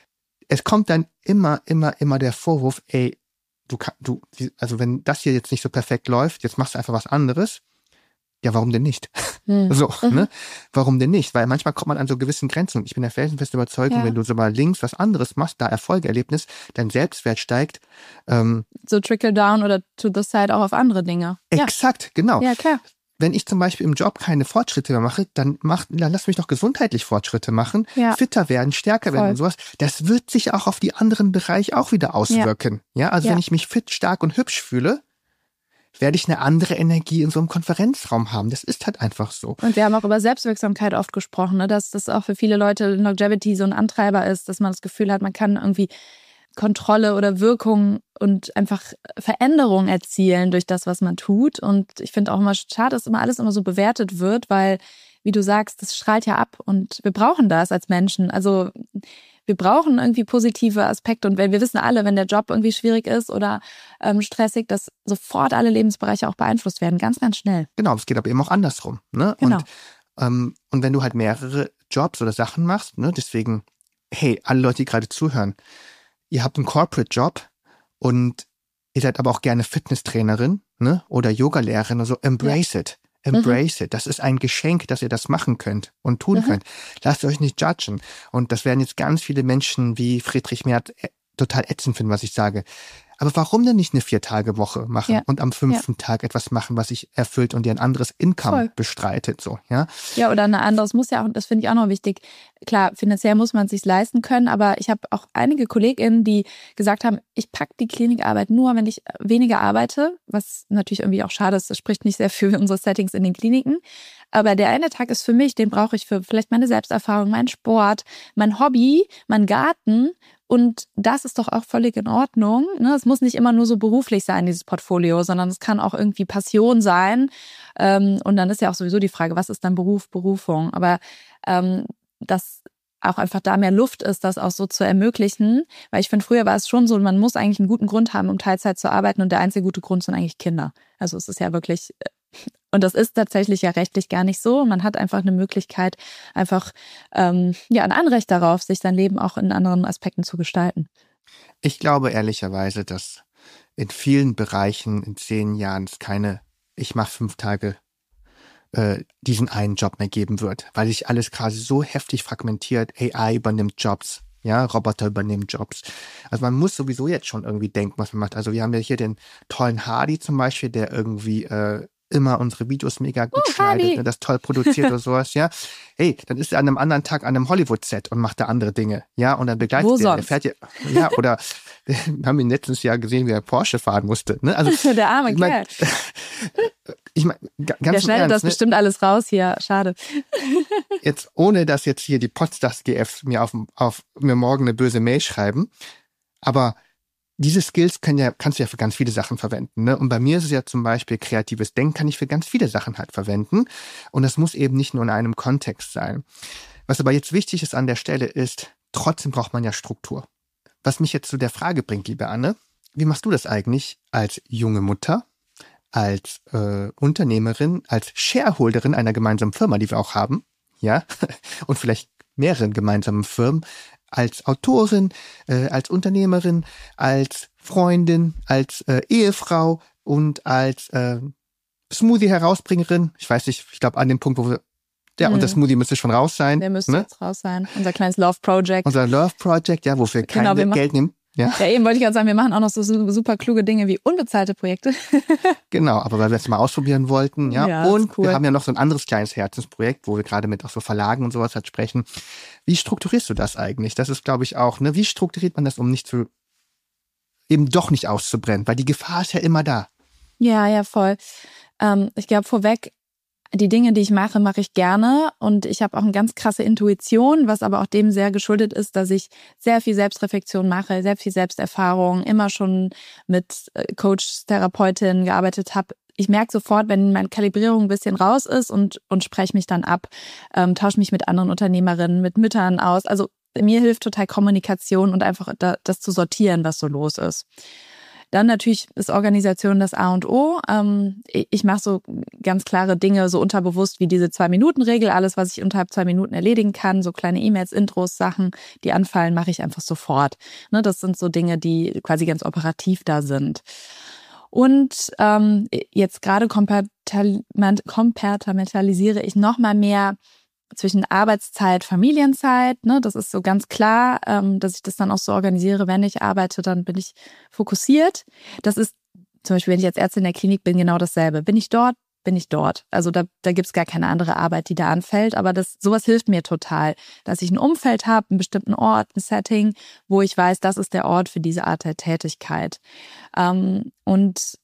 es kommt dann immer, immer, immer der Vorwurf, ey, du kannst, du, also wenn das hier jetzt nicht so perfekt läuft, jetzt machst du einfach was anderes. Ja, warum denn nicht? Hm. So, mhm. ne? Warum denn nicht? Weil manchmal kommt man an so gewissen Grenzen. Ich bin der felsenfesten Überzeugung, ja. wenn du so mal links was anderes machst, da Erfolgserlebnis, dein Selbstwert steigt. Ähm, so trickle down oder to the side auch auf andere Dinge. Exakt, ja. genau. Ja, klar. Wenn ich zum Beispiel im Job keine Fortschritte mehr mache, dann, mach, dann lass mich doch gesundheitlich Fortschritte machen, ja. fitter werden, stärker Voll. werden und sowas. Das wird sich auch auf die anderen Bereiche auch wieder auswirken. Ja, ja also ja. wenn ich mich fit, stark und hübsch fühle, werde ich eine andere Energie in so einem Konferenzraum haben. Das ist halt einfach so. Und wir haben auch über Selbstwirksamkeit oft gesprochen, ne? Dass das auch für viele Leute Longevity so ein Antreiber ist, dass man das Gefühl hat, man kann irgendwie Kontrolle oder Wirkung und einfach Veränderung erzielen durch das, was man tut. Und ich finde auch immer schade, dass immer alles immer so bewertet wird, weil, wie du sagst, das strahlt ja ab und wir brauchen das als Menschen. Also wir brauchen irgendwie positive Aspekte und wenn wir wissen alle, wenn der Job irgendwie schwierig ist oder ähm, stressig, dass sofort alle Lebensbereiche auch beeinflusst werden, ganz, ganz schnell. Genau, es geht aber eben auch andersrum. Ne? Genau. Und, ähm, und wenn du halt mehrere Jobs oder Sachen machst, ne, deswegen, hey, alle Leute, die gerade zuhören, ihr habt einen Corporate-Job und ihr seid aber auch gerne Fitnesstrainerin, ne, oder Yogalehrerin oder so, embrace ja. it. Embrace mhm. it. Das ist ein Geschenk, dass ihr das machen könnt und tun mhm. könnt. Lasst euch nicht judgen. Und das werden jetzt ganz viele Menschen wie Friedrich Merz total ätzend finden, was ich sage. Aber warum denn nicht eine Vier-Tage-Woche machen ja. und am fünften ja. Tag etwas machen, was sich erfüllt und dir ein anderes Income Voll. bestreitet, so, ja? Ja, oder ein anderes muss ja auch, das finde ich auch noch wichtig. Klar, finanziell muss man es sich leisten können, aber ich habe auch einige KollegInnen, die gesagt haben, ich packe die Klinikarbeit nur, wenn ich weniger arbeite, was natürlich irgendwie auch schade ist, das spricht nicht sehr für unsere Settings in den Kliniken. Aber der eine Tag ist für mich, den brauche ich für vielleicht meine Selbsterfahrung, meinen Sport, mein Hobby, meinen Garten. Und das ist doch auch völlig in Ordnung. Es muss nicht immer nur so beruflich sein, dieses Portfolio, sondern es kann auch irgendwie Passion sein. Und dann ist ja auch sowieso die Frage, was ist dann Beruf, Berufung? Aber dass auch einfach da mehr Luft ist, das auch so zu ermöglichen. Weil ich finde, früher war es schon so, man muss eigentlich einen guten Grund haben, um Teilzeit zu arbeiten. Und der einzige gute Grund sind eigentlich Kinder. Also es ist ja wirklich... Und das ist tatsächlich ja rechtlich gar nicht so. Man hat einfach eine Möglichkeit, einfach ähm, ja ein Anrecht darauf, sich sein Leben auch in anderen Aspekten zu gestalten. Ich glaube ehrlicherweise, dass in vielen Bereichen in zehn Jahren es keine, ich mache fünf Tage äh, diesen einen Job mehr geben wird, weil sich alles quasi so heftig fragmentiert. A I übernimmt Jobs. Ja, Roboter übernehmen Jobs. Also man muss sowieso jetzt schon irgendwie denken, was man macht. Also wir haben ja hier den tollen Hardy zum Beispiel, der irgendwie äh, immer unsere Videos mega gut Oh, schneidet, Fabi. ne, das toll produziert oder sowas, ja. Hey, dann ist er an einem anderen Tag an einem Hollywood-Set und macht da andere Dinge, ja, und dann begleitet Wo er, er sonst? fährt ja, ja, oder wir haben ihn letztes Jahr gesehen, wie er Porsche fahren musste, ne, also. Der arme ich mein, Kerl. ich meine, ganz Der im schneidet Ernst, das ne, bestimmt alles raus hier. Schade. jetzt ohne, dass jetzt hier die Podstars G Fs mir auf, auf mir morgen eine böse Mail schreiben, aber diese Skills können ja, kannst du ja für ganz viele Sachen verwenden, ne? Und bei mir ist es ja zum Beispiel kreatives Denken, kann ich für ganz viele Sachen halt verwenden. Und das muss eben nicht nur in einem Kontext sein. Was aber jetzt wichtig ist an der Stelle ist, trotzdem braucht man ja Struktur. Was mich jetzt zu der Frage bringt, liebe Anne, wie machst du das eigentlich als junge Mutter, als äh, Unternehmerin, als Shareholderin einer gemeinsamen Firma, die wir auch haben, ja, und vielleicht mehreren gemeinsamen Firmen, als Autorin, äh, als Unternehmerin, als Freundin, als äh, Ehefrau und als äh, Smoothie-Herausbringerin. Ich weiß nicht, ich glaube an dem Punkt, wo wir, ja, Mhm. und der Smoothie müsste schon raus sein. Der müsste ne? jetzt raus sein. Unser kleines Love Project. Unser Love Project, ja, wofür wir kein Genau, wir machen- Geld nehmen. Ja, Ja, eben wollte ich gerade sagen, wir machen auch noch so su- super kluge Dinge wie unbezahlte Projekte. genau, aber weil wir es mal ausprobieren wollten, ja. Ja, ist Und cool. wir haben ja noch so ein anderes kleines Herzensprojekt, wo wir gerade mit auch so Verlagen und sowas halt sprechen. Wie strukturierst du das eigentlich? Das ist, glaube ich, auch, ne, wie strukturiert man das, um nicht zu, eben doch nicht auszubrennen? Weil die Gefahr ist ja immer da. Ja, ja, voll. Ähm, ich glaube, vorweg, die Dinge, die ich mache, mache ich gerne und ich habe auch eine ganz krasse Intuition, was aber auch dem sehr geschuldet ist, dass ich sehr viel Selbstreflexion mache, sehr viel Selbsterfahrung, immer schon mit äh, Coach, Therapeutin gearbeitet habe. Ich merke sofort, wenn meine Kalibrierung ein bisschen raus ist und und spreche mich dann ab, ähm, tausche mich mit anderen Unternehmerinnen, mit Müttern aus. Also mir hilft total Kommunikation und einfach da, das zu sortieren, was so los ist. Dann natürlich ist Organisation das A und O. Ähm, ich mache so ganz klare Dinge so unterbewusst wie diese Zwei-Minuten-Regel. Alles, was ich unterhalb zwei Minuten erledigen kann, so kleine E-Mails, Intros, Sachen, die anfallen, mache ich einfach sofort. Ne, das sind so Dinge, die quasi ganz operativ da sind. Und ähm, jetzt gerade kompartamentalisiere ich noch mal mehr zwischen Arbeitszeit, Familienzeit, ne, das ist so ganz klar, ähm, dass ich das dann auch so organisiere, wenn ich arbeite, dann bin ich fokussiert. Das ist zum Beispiel, wenn ich als Ärztin in der Klinik bin, genau dasselbe. Bin ich dort, bin ich dort. Also da, da gibt's gar keine andere Arbeit, die da anfällt, aber das sowas hilft mir total, dass ich ein Umfeld habe, einen bestimmten Ort, ein Setting, wo ich weiß, das ist der Ort für diese Art der Tätigkeit. Ähm, und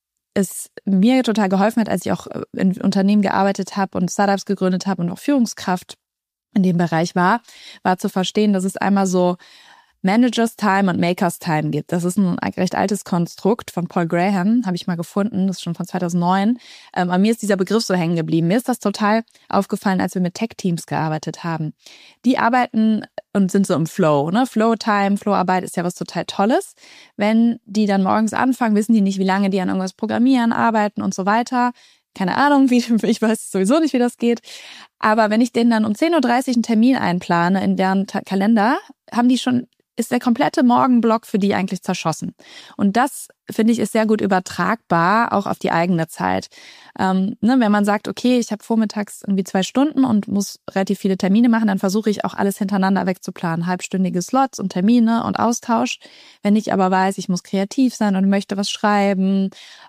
es mir total geholfen hat, als ich auch in Unternehmen gearbeitet habe und Startups gegründet habe und auch Führungskraft in dem Bereich war, war zu verstehen, dass es einmal so Managers Time und Makers Time gibt. Das ist ein recht altes Konstrukt von Paul Graham, habe ich mal gefunden, das ist schon von zweitausendneun. Ähm, aber mir ist dieser Begriff so hängen geblieben. Mir ist das total aufgefallen, als wir mit Tech-Teams gearbeitet haben. Die arbeiten und sind so im Flow. Ne? Flow-Time, Flow-Arbeit ist ja was total Tolles. Wenn die dann morgens anfangen, wissen die nicht, wie lange die an irgendwas programmieren, arbeiten und so weiter. Keine Ahnung, wie, ich weiß sowieso nicht, wie das geht. Aber wenn ich denen dann um zehn Uhr dreißig einen Termin einplane in deren Ta- Kalender, haben die schon ist der komplette Morgenblock für die eigentlich zerschossen. Und das, finde ich, ist sehr gut übertragbar, auch auf die eigene Zeit. Ähm, ne, wenn man sagt, okay, ich habe vormittags irgendwie zwei Stunden und muss relativ viele Termine machen, dann versuche ich auch alles hintereinander wegzuplanen. Halbstündige Slots und Termine und Austausch. Wenn ich aber weiß, ich muss kreativ sein und möchte was schreiben,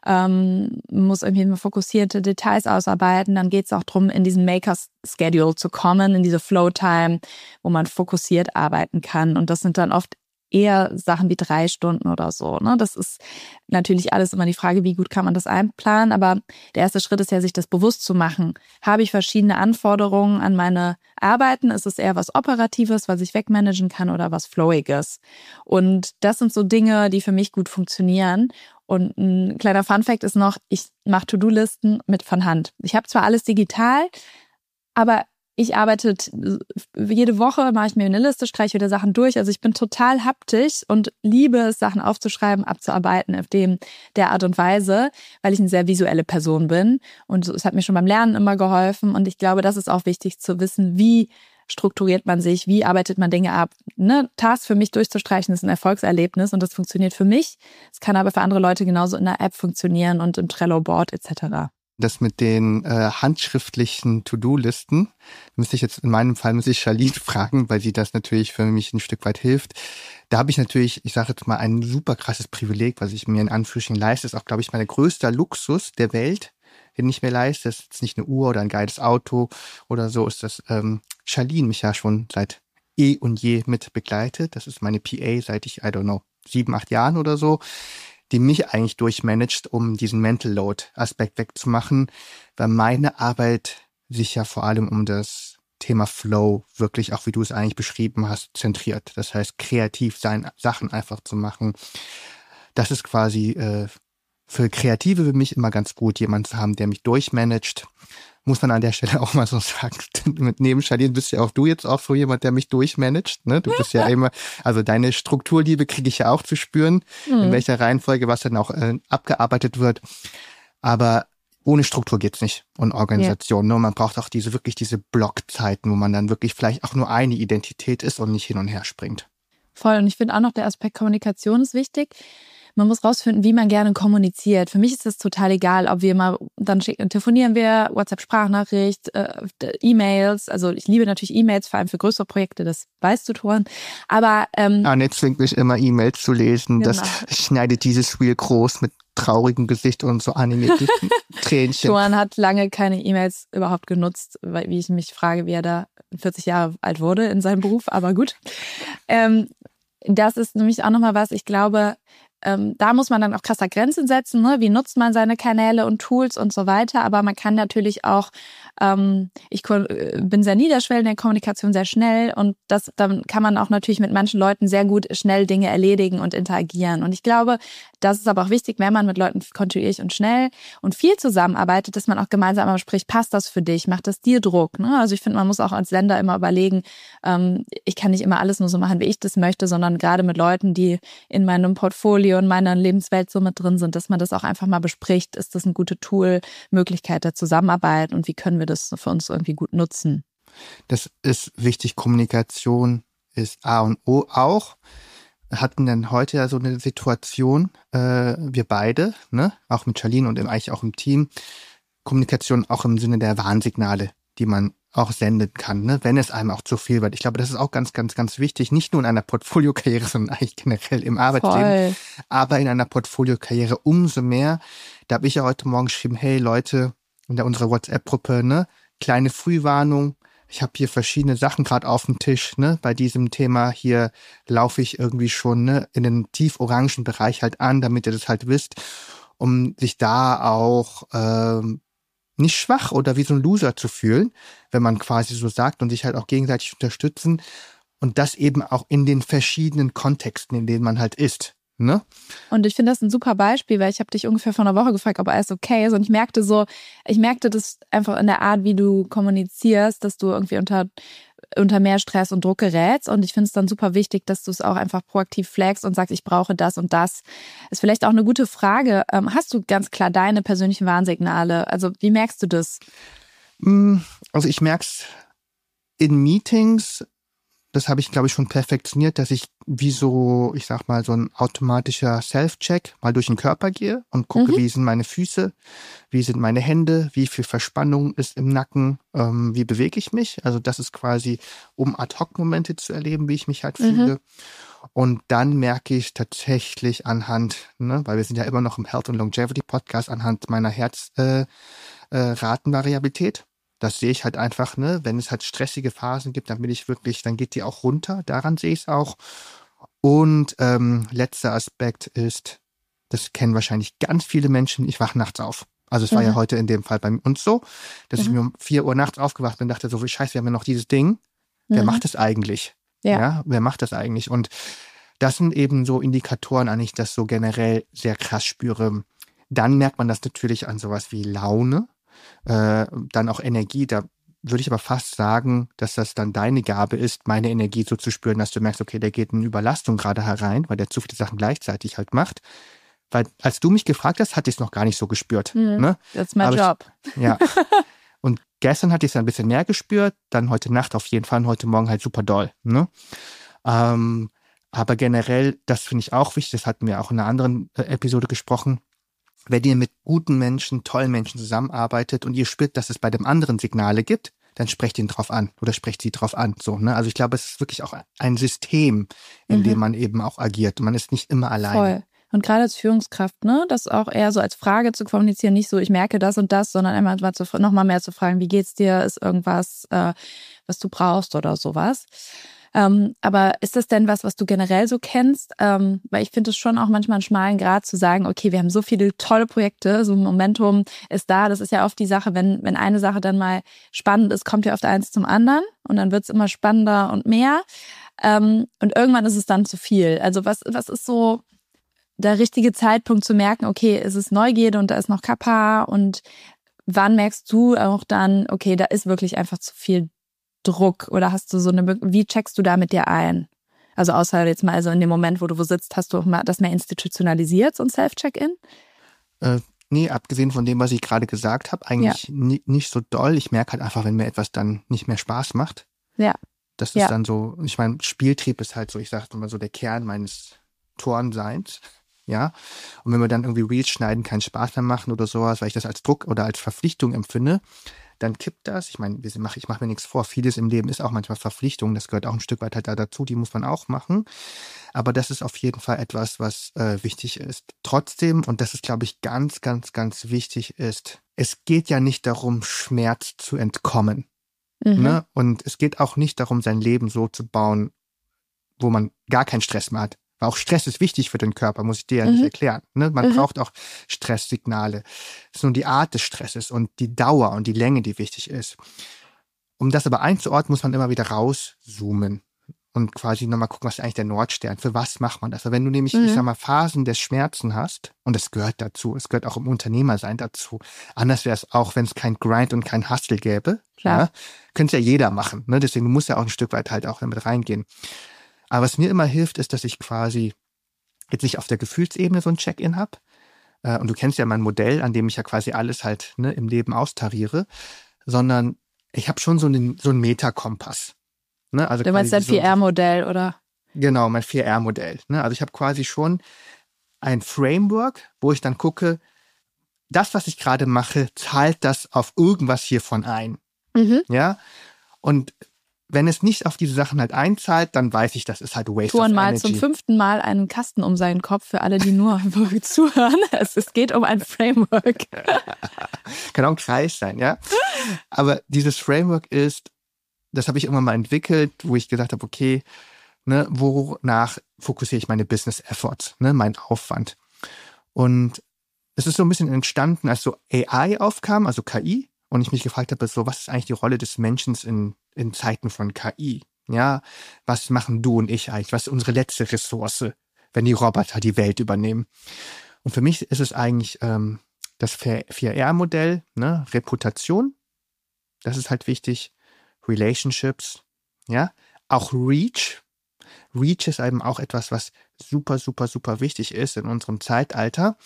ähm, muss irgendwie mal fokussierte Details ausarbeiten, dann geht es auch darum, in diesen Makers-Schedule zu kommen, in diese Flow-Time, wo man fokussiert arbeiten kann. Und das sind dann oft eher Sachen wie drei Stunden oder so. Ne? Das ist natürlich alles immer die Frage, wie gut kann man das einplanen. Aber der erste Schritt ist ja, sich das bewusst zu machen. Habe ich verschiedene Anforderungen an meine Arbeiten? Ist es eher was Operatives, was ich wegmanagen kann oder was Flowiges? Und das sind so Dinge, die für mich gut funktionieren. Und ein kleiner Funfact ist noch, ich mache To-Do-Listen mit von Hand. Ich habe zwar alles digital, aber ich arbeite jede Woche, mache ich mir eine Liste, streiche wieder Sachen durch. Also ich bin total haptisch und liebe es, Sachen aufzuschreiben, abzuarbeiten auf dem der Art und Weise, weil ich eine sehr visuelle Person bin. Und es hat mir schon beim Lernen immer geholfen. Und ich glaube, das ist auch wichtig zu wissen, wie strukturiert man sich, wie arbeitet man Dinge ab. Ne? Tasks für mich durchzustreichen ist ein Erfolgserlebnis und das funktioniert für mich. Es kann aber für andere Leute genauso in der App funktionieren und im Trello-Board et cetera. Das mit den äh, handschriftlichen To-Do-Listen, müsste ich jetzt in meinem Fall muss ich Charlene fragen, weil sie das natürlich für mich ein Stück weit hilft. Da habe ich natürlich, ich sage jetzt mal, ein super krasses Privileg, was ich mir in Anführungsstrichen leiste, ist auch, glaube ich, mein größter Luxus der Welt. den ich mir leiste. Das ist jetzt nicht eine Uhr oder ein geiles Auto oder so, ist das ähm, Charlene mich ja schon seit eh und je mit begleitet. Das ist meine P A seit ich, I don't know, sieben, acht Jahren oder so, die mich eigentlich durchmanagt, um diesen Mental Load Aspekt wegzumachen, weil meine Arbeit sich ja vor allem um das Thema Flow wirklich, auch wie du es eigentlich beschrieben hast, zentriert. Das heißt, kreativ sein, Sachen einfach zu machen. Das ist quasi äh, für Kreative für mich immer ganz gut, jemanden zu haben, der mich durchmanagt. Muss man an der Stelle auch mal so sagen. Mit neben Charlene bist ja auch du jetzt auch so jemand, der mich durchmanagt. Ne? Du bist ja immer, also deine Strukturliebe kriege ich ja auch zu spüren, mhm. in welcher Reihenfolge was dann auch äh, abgearbeitet wird. Aber ohne Struktur geht's nicht und Organisation. Ja. Ne? Man braucht auch diese wirklich diese Blockzeiten, wo man dann wirklich vielleicht auch nur eine Identität ist und nicht hin und her springt. Voll. Und ich finde auch noch, der Aspekt Kommunikation ist wichtig. Man muss rausfinden, wie man gerne kommuniziert. Für mich ist es total egal, ob wir mal, dann schicken, telefonieren wir, WhatsApp-Sprachnachricht, äh, E-Mails. Also ich liebe natürlich E-Mails, vor allem für größere Projekte, das weißt du, Toren. Aber ähm, Annette zwingt mich immer, E-Mails zu lesen. Genau. Das schneidet dieses Reel groß mit traurigem Gesicht und so animierten Tränchen. Toren hat lange keine E-Mails überhaupt genutzt, weil, wie ich mich frage, wie er da vierzig Jahre alt wurde in seinem Beruf. Aber gut. Ähm, das ist nämlich auch nochmal was, ich glaube, Ähm, da muss man dann auch krasser Grenzen setzen, ne? Wie nutzt man seine Kanäle und Tools und so weiter. Aber man kann natürlich auch, ähm, ich bin sehr niederschwellig in der Kommunikation, sehr schnell und das, dann kann man auch natürlich mit manchen Leuten sehr gut schnell Dinge erledigen und interagieren. Und ich glaube, das ist aber auch wichtig, wenn man mit Leuten kontinuierlich und schnell und viel zusammenarbeitet, dass man auch gemeinsam aber spricht, passt das für dich, macht das dir Druck? Ne? Also ich finde, man muss auch als Sender immer überlegen, ähm, ich kann nicht immer alles nur so machen, wie ich das möchte, sondern gerade mit Leuten, die in meinem Portfolio in meiner Lebenswelt so mit drin sind, dass man das auch einfach mal bespricht. Ist das ein gutes Tool, Möglichkeit der Zusammenarbeit und wie können wir das für uns irgendwie gut nutzen? Das ist wichtig. Kommunikation ist A und O auch. Wir hatten dann heute ja so eine Situation, äh, wir beide, ne, auch mit Charlene und im, eigentlich auch im Team, Kommunikation auch im Sinne der Warnsignale, die man auch senden kann, ne, wenn es einem auch zu viel wird. Ich glaube, das ist auch ganz, ganz, ganz wichtig, nicht nur in einer Portfoliokarriere, sondern eigentlich generell im Arbeitsleben, Voll. aber in einer Portfoliokarriere umso mehr. Da habe ich ja heute Morgen geschrieben, hey Leute, in der unserer WhatsApp-Gruppe, ne, kleine Frühwarnung, ich habe hier verschiedene Sachen gerade auf dem Tisch, ne, bei diesem Thema hier laufe ich irgendwie schon, ne, in den tieforangen Bereich halt an, damit ihr das halt wisst, um sich da auch ähm, nicht schwach oder wie so ein Loser zu fühlen, wenn man quasi so sagt und sich halt auch gegenseitig unterstützen und das eben auch in den verschiedenen Kontexten, in denen man halt ist. Ne? Und ich finde das ein super Beispiel, weil ich habe dich ungefähr vor einer Woche gefragt, ob alles okay ist und ich merkte so, ich merkte das einfach in der Art, wie du kommunizierst, dass du irgendwie unter unter mehr Stress und Druck gerätst und ich finde es dann super wichtig, dass du es auch einfach proaktiv flagst und sagst, ich brauche das und das. Ist vielleicht auch eine gute Frage. Ähm, hast du ganz klar deine persönlichen Warnsignale? Also wie merkst du das? Also ich merke es in Meetings, das habe ich, glaube ich, schon perfektioniert, dass ich wie so, ich sag mal, so ein automatischer Self-Check mal durch den Körper gehe und gucke, mhm. wie sind meine Füße, wie sind meine Hände, wie viel Verspannung ist im Nacken, ähm, wie bewege ich mich. Also das ist quasi, um Ad-Hoc-Momente zu erleben, wie ich mich halt mhm. fühle. Und dann merke ich tatsächlich anhand, ne, weil wir sind ja immer noch im Health and Longevity Podcast, anhand meiner Herzratenvariabilität. Äh, äh, Das sehe ich halt einfach, ne, wenn es halt stressige Phasen gibt, dann bin ich wirklich, dann geht die auch runter, daran sehe ich es auch. Und ähm, letzter Aspekt ist, das kennen wahrscheinlich ganz viele Menschen, ich wache nachts auf. Also es war mhm. ja heute in dem Fall bei uns so, dass mhm. ich mir um vier Uhr nachts aufgewacht bin und dachte so, wie scheiße, wir haben ja noch dieses Ding. Wer mhm. macht das eigentlich? Ja. ja, wer macht das eigentlich? Und das sind eben so Indikatoren, an die ich das so generell sehr krass spüre. Dann merkt man das natürlich an sowas wie Laune. Äh, dann auch Energie, da würde ich aber fast sagen, dass das dann deine Gabe ist, meine Energie so zu spüren, dass du merkst, okay, der geht in Überlastung gerade herein, weil der zu viele Sachen gleichzeitig halt macht. Weil als du mich gefragt hast, hatte ich es noch gar nicht so gespürt. Mhm, ne? That's my aber job. Ich, ja. Und gestern hatte ich es ein bisschen mehr gespürt, dann heute Nacht auf jeden Fall und heute Morgen halt super doll. Ne? Ähm, aber generell, das finde ich auch wichtig, das hatten wir auch in einer anderen äh, Episode gesprochen, wenn ihr mit guten Menschen, tollen Menschen zusammenarbeitet und ihr spürt, dass es bei dem anderen Signale gibt, dann sprecht ihn drauf an oder sprecht sie drauf an. So, ne? Also ich glaube, es ist wirklich auch ein System, in mhm. dem man eben auch agiert. Man ist nicht immer alleine. Voll. Und gerade als Führungskraft, ne, das auch eher so als Frage zu kommunizieren, nicht so, ich merke das und das, sondern einmal noch mal mehr zu fragen, wie geht's dir, ist irgendwas, äh, was du brauchst oder sowas. Ähm, aber ist das denn was, was du generell so kennst? Ähm, weil ich finde es schon auch manchmal einen schmalen Grat zu sagen, okay, wir haben so viele tolle Projekte, so ein Momentum ist da. Das ist ja oft die Sache, wenn wenn eine Sache dann mal spannend ist, kommt ja oft eins zum anderen und dann wird es immer spannender und mehr. Ähm, und irgendwann ist es dann zu viel. Also was was ist so der richtige Zeitpunkt zu merken, okay, es ist Neugierde und da ist noch Kappa und wann merkst du auch dann, okay, da ist wirklich einfach zu viel Druck oder hast du so eine, wie checkst du da mit dir ein? Also außer jetzt mal, also in dem Moment, wo du wo sitzt, hast du auch mal das mehr institutionalisiert, so ein Self-Check-In? Äh, nee, abgesehen von dem, was ich gerade gesagt habe, eigentlich ja. ni- nicht so doll. Ich merke halt einfach, wenn mir etwas dann nicht mehr Spaß macht. Ja. Das ist ja. dann so, ich meine, Spieltrieb ist halt so, ich sage mal so, der Kern meines Torenseins. Ja, und wenn wir dann irgendwie Reels schneiden keinen Spaß mehr machen oder sowas, weil ich das als Druck oder als Verpflichtung empfinde, dann kippt das. Ich meine, ich mache mir nichts vor. Vieles im Leben ist auch manchmal Verpflichtung. Das gehört auch ein Stück weit halt da dazu. Die muss man auch machen. Aber das ist auf jeden Fall etwas, was äh, wichtig ist. Trotzdem, und das ist, glaube ich, ganz, ganz, ganz wichtig ist, es geht ja nicht darum, Schmerz zu entkommen. Mhm. Ne? Und es geht auch nicht darum, sein Leben so zu bauen, wo man gar keinen Stress mehr hat. Weil auch Stress ist wichtig für den Körper, muss ich dir ja mhm. nicht erklären. Ne? Man mhm. braucht auch Stresssignale. Es ist nur die Art des Stresses und die Dauer und die Länge, die wichtig ist. Um das aber einzuordnen, muss man immer wieder rauszoomen und quasi nochmal gucken, was ist eigentlich der Nordstern, für was macht man das? Aber wenn du nämlich, mhm. ich sag mal, Phasen des Schmerzen hast, und das gehört dazu, es gehört auch im Unternehmersein dazu, anders wäre es auch, wenn es kein Grind und kein Hustle gäbe, ja, könnte es ja jeder machen. Ne? Deswegen muss ja auch ein Stück weit halt auch damit reingehen. Aber was mir immer hilft, ist, dass ich quasi jetzt nicht auf der Gefühlsebene so ein Check-in habe. Äh, und du kennst ja mein Modell, an dem ich ja quasi alles halt ne, im Leben austariere, sondern ich habe schon so einen, so einen Metakompass. Ne? Also du meinst dein vier R Modell, oder? Genau, mein vier R Modell. Ne? Also ich habe quasi schon ein Framework, wo ich dann gucke, das, was ich gerade mache, zahlt das auf irgendwas hiervon ein. Mhm. Ja, und wenn es nicht auf diese Sachen halt einzahlt, dann weiß ich, das ist halt Waste Touren of mal Energy. zum fünften Mal einen Kasten um seinen Kopf für alle, die nur zuhören. Es, es geht um ein Framework. Kann auch ein Kreis sein, ja. Aber dieses Framework ist, das habe ich irgendwann mal entwickelt, wo ich gesagt habe, okay, ne, wonach fokussiere ich meine Business Efforts, ne, meinen Aufwand. Und es ist so ein bisschen entstanden, als so A I aufkam, also K I, und ich mich gefragt habe, so, was ist eigentlich die Rolle des Menschen in, in Zeiten von K I? Ja, was machen du und ich eigentlich? Was ist unsere letzte Ressource, wenn die Roboter die Welt übernehmen? Und für mich ist es eigentlich ähm, das vier R Modell, ne? Reputation, das ist halt wichtig, Relationships, ja, auch Reach. Reach ist eben auch etwas, was super, super, super wichtig ist in unserem Zeitalter.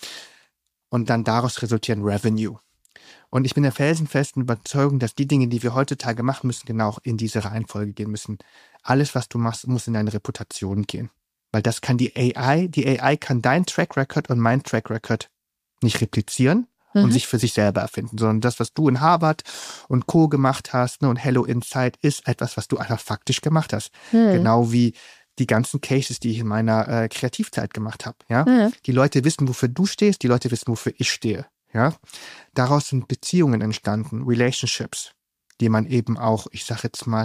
Und dann daraus resultieren Revenue. Und ich bin der felsenfesten Überzeugung, dass die Dinge, die wir heutzutage machen müssen, genau in diese Reihenfolge gehen müssen. Alles, was du machst, muss in deine Reputation gehen. Weil das kann die A I, die A I kann dein Track Record und mein Track Record nicht replizieren mhm. und sich für sich selber erfinden, sondern das, was du in Harvard und Co. gemacht hast, ne, und Hello Insight, ist etwas, was du einfach faktisch gemacht hast. Mhm. Genau wie die ganzen Cases, die ich in meiner äh, Kreativzeit gemacht habe. Ja? Mhm. Die Leute wissen, wofür du stehst, die Leute wissen, wofür ich stehe. Ja? Daraus sind Beziehungen entstanden, Relationships, die man eben auch, ich sage jetzt mal,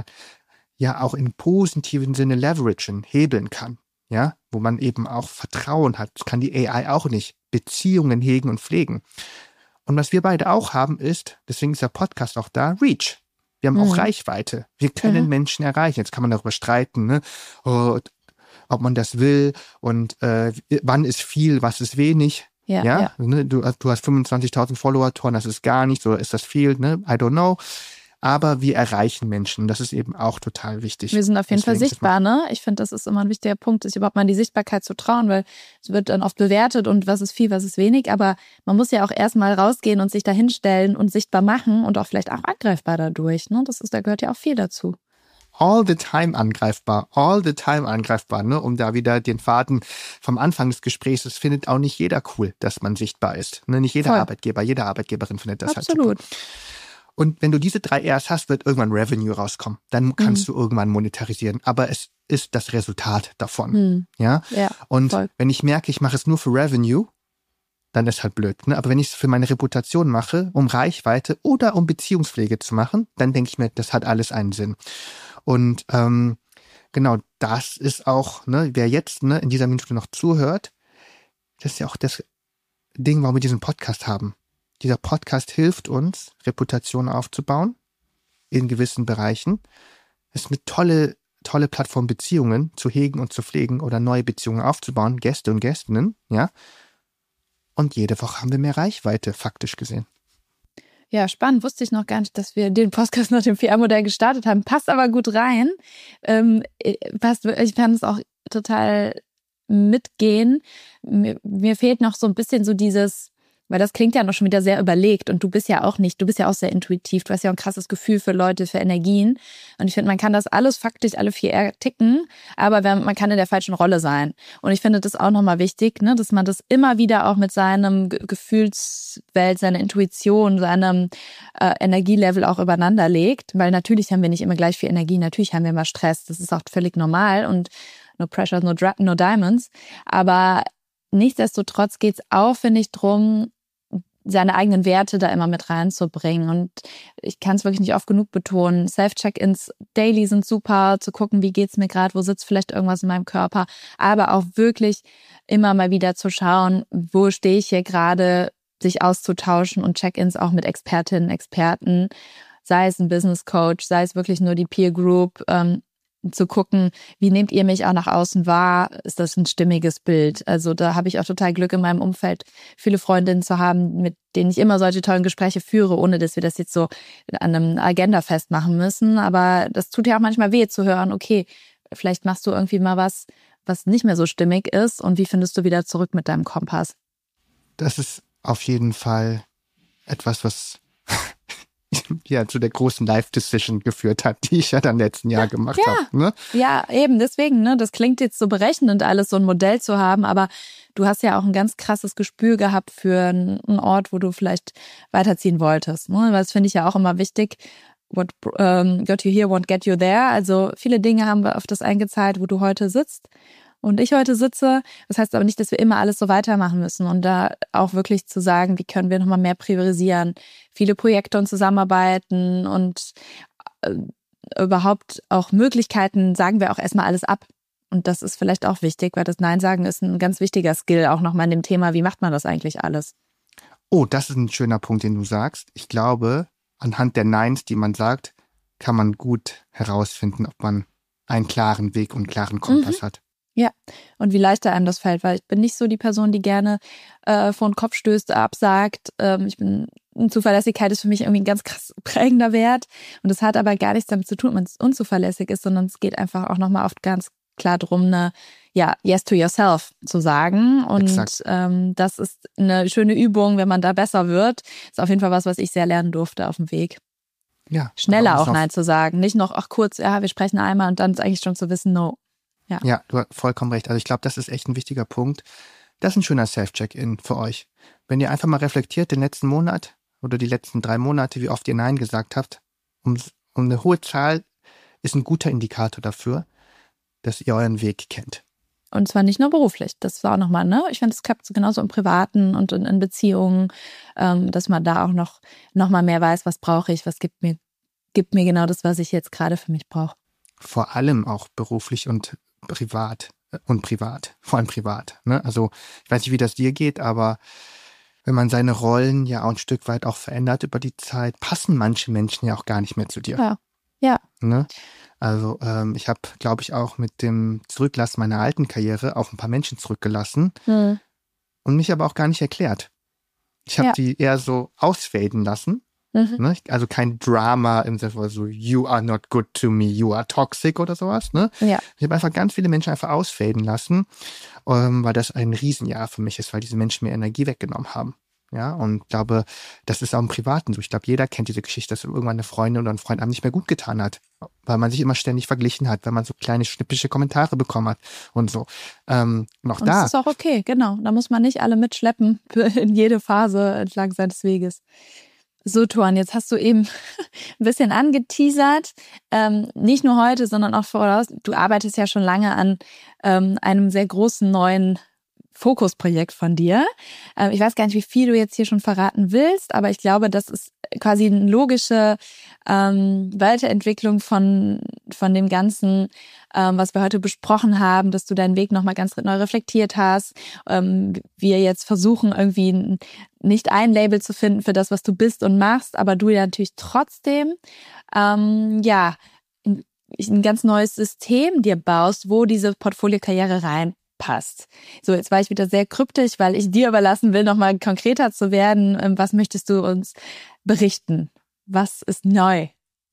ja auch in positiven Sinne leveragen, hebeln kann. Ja? Wo man eben auch Vertrauen hat. Das kann die A I auch nicht. Beziehungen hegen und pflegen. Und was wir beide auch haben ist, deswegen ist der Podcast auch da, Reach. Wir haben mhm. auch Reichweite. Wir können mhm. Menschen erreichen. Jetzt kann man darüber streiten, ne? Oh, ob man das will und äh, wann ist viel, was ist wenig. Ja, ja? ja. Ne? Du, du hast fünfundzwanzigtausend Follower, Thorn, das ist gar nichts oder ist das viel? Ne? I don't know. Aber wir erreichen Menschen. Das ist eben auch total wichtig. Wir sind auf jeden Deswegen Fall sichtbar, ne? Ich finde, das ist immer ein wichtiger Punkt, sich überhaupt mal an die Sichtbarkeit zu trauen, weil es wird dann oft bewertet und was ist viel, was ist wenig. Aber man muss ja auch erstmal rausgehen und sich da hinstellen und sichtbar machen und auch vielleicht auch angreifbar dadurch. Ne? Das ist, da gehört ja auch viel dazu. All the time angreifbar, all the time angreifbar, ne? Um da wieder den Faden vom Anfang des Gesprächs, das findet auch nicht jeder cool, dass man sichtbar ist. Ne? Nicht jeder Voll. Arbeitgeber, jede Arbeitgeberin findet das Absolut. halt super. Und wenn du diese drei R's hast, wird irgendwann Revenue rauskommen. Dann kannst mhm. du irgendwann monetarisieren. Aber es ist das Resultat davon. Mhm. Ja? ja. Und voll. wenn ich merke, ich mache es nur für Revenue, dann ist halt blöd. Ne? Aber wenn ich es für meine Reputation mache, um Reichweite oder um Beziehungspflege zu machen, dann denke ich mir, das hat alles einen Sinn. Und ähm, genau, das ist auch, ne, wer jetzt ne, in dieser Minute noch zuhört, das ist ja auch das Ding, warum wir diesen Podcast haben. Dieser Podcast hilft uns, Reputation aufzubauen in gewissen Bereichen. Es ist eine tolle, tolle Plattform, Beziehungen zu hegen und zu pflegen oder neue Beziehungen aufzubauen, Gäste und Gästinnen, ja. Und jede Woche haben wir mehr Reichweite, faktisch gesehen. Ja, spannend. Wusste ich noch gar nicht, dass wir den Podcast nach dem vier R-Modell gestartet haben. Passt aber gut rein. Ähm, passt, ich kann es auch total mitgehen. Mir, mir fehlt noch so ein bisschen so dieses, weil das klingt ja noch schon wieder sehr überlegt und du bist ja auch nicht, du bist ja auch sehr intuitiv, du hast ja auch ein krasses Gefühl für Leute, für Energien und ich finde, man kann das alles faktisch, alle vier R ticken, aber man kann in der falschen Rolle sein und ich finde das auch nochmal wichtig, ne, dass man das immer wieder auch mit seinem Gefühlswelt, seiner Intuition, seinem äh, Energielevel auch übereinander legt, weil natürlich haben wir nicht immer gleich viel Energie, natürlich haben wir immer Stress, das ist auch völlig normal und no pressure, no, dra- no diamonds, aber nichtsdestotrotz geht es auch, finde ich, drum, seine eigenen Werte da immer mit reinzubringen. Und ich kann es wirklich nicht oft genug betonen. Self-Check-ins daily sind super, zu gucken, wie geht's mir gerade, wo sitzt vielleicht irgendwas in meinem Körper, aber auch wirklich immer mal wieder zu schauen, wo stehe ich hier gerade, sich auszutauschen und Check-ins auch mit Expertinnen, Experten, sei es ein Business Coach, sei es wirklich nur die Peer Group, ähm, zu gucken, wie nehmt ihr mich auch nach außen wahr, ist das ein stimmiges Bild. Also da habe ich auch total Glück in meinem Umfeld, viele Freundinnen zu haben, mit denen ich immer solche tollen Gespräche führe, ohne dass wir das jetzt so an einem Agenda festmachen müssen. Aber das tut ja auch manchmal weh zu hören, okay, vielleicht machst du irgendwie mal was, was nicht mehr so stimmig ist und wie findest du wieder zurück mit deinem Kompass? Das ist auf jeden Fall etwas, was ja zu der großen Life-Decision geführt hat, die ich ja dann letzten Jahr gemacht ja. habe. Ne? Ja, eben, deswegen, ne, das klingt jetzt so berechnend, alles so ein Modell zu haben, aber du hast ja auch ein ganz krasses Gespür gehabt für einen Ort, wo du vielleicht weiterziehen wolltest. Ne? Das finde ich ja auch immer wichtig. What um, got you here won't get you there. Also viele Dinge haben wir auf das eingezahlt, wo du heute sitzt und ich heute sitze. Das heißt aber nicht, dass wir immer alles so weitermachen müssen und da auch wirklich zu sagen, wie können wir nochmal mehr priorisieren, viele Projekte und zusammenarbeiten und äh, überhaupt auch Möglichkeiten, sagen wir auch erstmal alles ab. Und das ist vielleicht auch wichtig, weil das Nein sagen ist ein ganz wichtiger Skill, auch nochmal in dem Thema, wie macht man das eigentlich alles? Oh, das ist ein schöner Punkt, den du sagst. Ich glaube, anhand der Neins, die man sagt, kann man gut herausfinden, ob man einen klaren Weg und einen klaren Kompass mhm. hat. Ja, und wie leichter einem das fällt, weil ich bin nicht so die Person, die gerne äh, vor den Kopf stößt, absagt. Ähm, ich bin, Zuverlässigkeit ist für mich irgendwie ein ganz krass prägender Wert. Und das hat aber gar nichts damit zu tun, wenn es unzuverlässig ist, sondern es geht einfach auch nochmal oft ganz klar drum, eine ja, yes to yourself zu sagen. Und ähm, das ist eine schöne Übung, wenn man da besser wird. Ist auf jeden Fall was, was ich sehr lernen durfte auf dem Weg. Ja. Schneller auch Nein zu sagen. Nicht noch, ach kurz, ja, wir sprechen einmal und dann ist eigentlich schon zu wissen, no. Ja. ja, du hast vollkommen recht. Also ich glaube, das ist echt ein wichtiger Punkt. Das ist ein schöner Self-Check-In für euch. Wenn ihr einfach mal reflektiert den letzten Monat oder die letzten drei Monate, wie oft ihr Nein gesagt habt, um, um eine hohe Zahl ist ein guter Indikator dafür, dass ihr euren Weg kennt. Und zwar nicht nur beruflich. Das war auch nochmal, ne? Ich finde, es klappt genauso im Privaten und in, in Beziehungen, ähm, dass man da auch noch, noch mal mehr weiß, was brauche ich, was gibt mir, gibt mir genau das, was ich jetzt gerade für mich brauche. Vor allem auch beruflich und privat und privat, vor allem privat. Ne? Also ich weiß nicht, wie das dir geht, aber wenn man seine Rollen ja auch ein Stück weit auch verändert über die Zeit, passen manche Menschen ja auch gar nicht mehr zu dir. Ja, ja. Ne? Also ähm, ich habe, glaube ich, auch mit dem Zurücklassen meiner alten Karriere auch ein paar Menschen zurückgelassen hm. und mich aber auch gar nicht erklärt. Ich habe ja. die eher so ausfaden lassen. Mhm. Ne? Also kein Drama im Sinne von so, you are not good to me, you are toxic oder sowas. Ne? Ja. Ich habe einfach ganz viele Menschen einfach ausfaden lassen, ähm, weil das ein Riesenjahr für mich ist, weil diese Menschen mir Energie weggenommen haben. Ja, und ich glaube, das ist auch im Privaten so. Ich glaube, jeder kennt diese Geschichte, dass irgendwann eine Freundin oder ein Freund einem nicht mehr gut getan hat, weil man sich immer ständig verglichen hat, weil man so kleine schnippische Kommentare bekommen hat und so. Ähm, und auch und da. Das ist auch okay, genau. Da muss man nicht alle mitschleppen in jede Phase entlang seines Weges. So, Toren, jetzt hast du eben ein bisschen angeteasert, ähm, nicht nur heute, sondern auch voraus. Du arbeitest ja schon lange an ähm, einem sehr großen neuen Fokusprojekt von dir. Ähm, ich weiß gar nicht, wie viel du jetzt hier schon verraten willst, aber ich glaube, das ist quasi eine logische ähm, Weiterentwicklung von von dem Ganzen, ähm, was wir heute besprochen haben, dass du deinen Weg nochmal ganz neu reflektiert hast. Ähm, wir jetzt versuchen irgendwie nicht ein Label zu finden für das, was du bist und machst, aber du ja natürlich trotzdem ähm, ja ein, ein ganz neues System dir baust, wo diese Portfolio-Karriere reinpasst. So, jetzt war ich wieder sehr kryptisch, weil ich dir überlassen will, nochmal konkreter zu werden. Was möchtest du uns berichten? Was ist neu?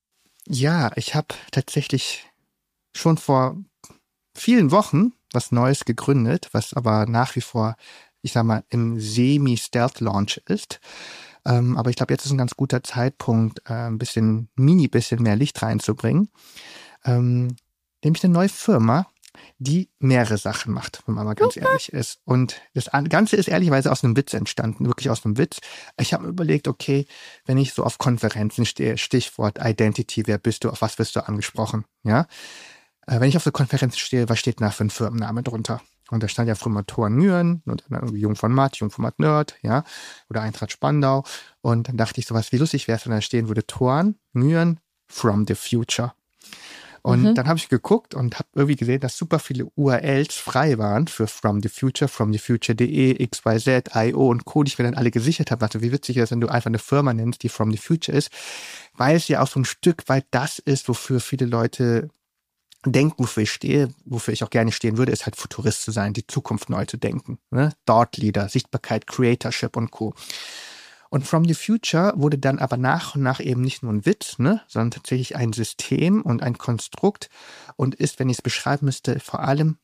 Ja, ich habe tatsächlich schon vor vielen Wochen was Neues gegründet, was aber nach wie vor, ich sag mal, im Semi-Stealth-Launch ist. Ähm, aber ich glaube, jetzt ist ein ganz guter Zeitpunkt, äh, ein bisschen, mini bisschen mehr Licht reinzubringen. Ähm, nämlich eine neue Firma, die mehrere Sachen macht, wenn man mal ganz okay. ehrlich ist. Und das Ganze ist ehrlicherweise aus einem Witz entstanden, wirklich aus einem Witz. Ich habe mir überlegt, okay, wenn ich so auf Konferenzen stehe, Stichwort Identity, wer bist du, auf was wirst du angesprochen, ja? Äh, wenn ich auf so Konferenzen stehe, was steht da für ein Firmenname drunter? Und da stand ja früher mal Thor Nguyen und dann irgendwie Jungformat, Jungformat Nerd, ja, oder Eintracht Spandau. Und dann dachte ich sowas, wie lustig wäre es, wenn da stehen würde, Thor Nguyen from the future. Und mhm. dann habe ich geguckt und habe irgendwie gesehen, dass super viele U R Ls frei waren für From the Future, from the future punkt de, X Y Z, I O und Co., die ich mir dann alle gesichert habe. Also wie witzig ist, wenn du einfach eine Firma nennst, die From the Future ist, weil es ja auch so ein Stück weit das ist, wofür viele Leute denken, wofür ich stehe, wofür ich auch gerne stehen würde, ist halt Futurist zu sein, die Zukunft neu zu denken. Ne? Thought Leader, Sichtbarkeit, Creatorship und Co. Und From the Future wurde dann aber nach und nach eben nicht nur ein Witz, ne, sondern tatsächlich ein System und ein Konstrukt und ist, wenn ich es beschreiben müsste, vor allem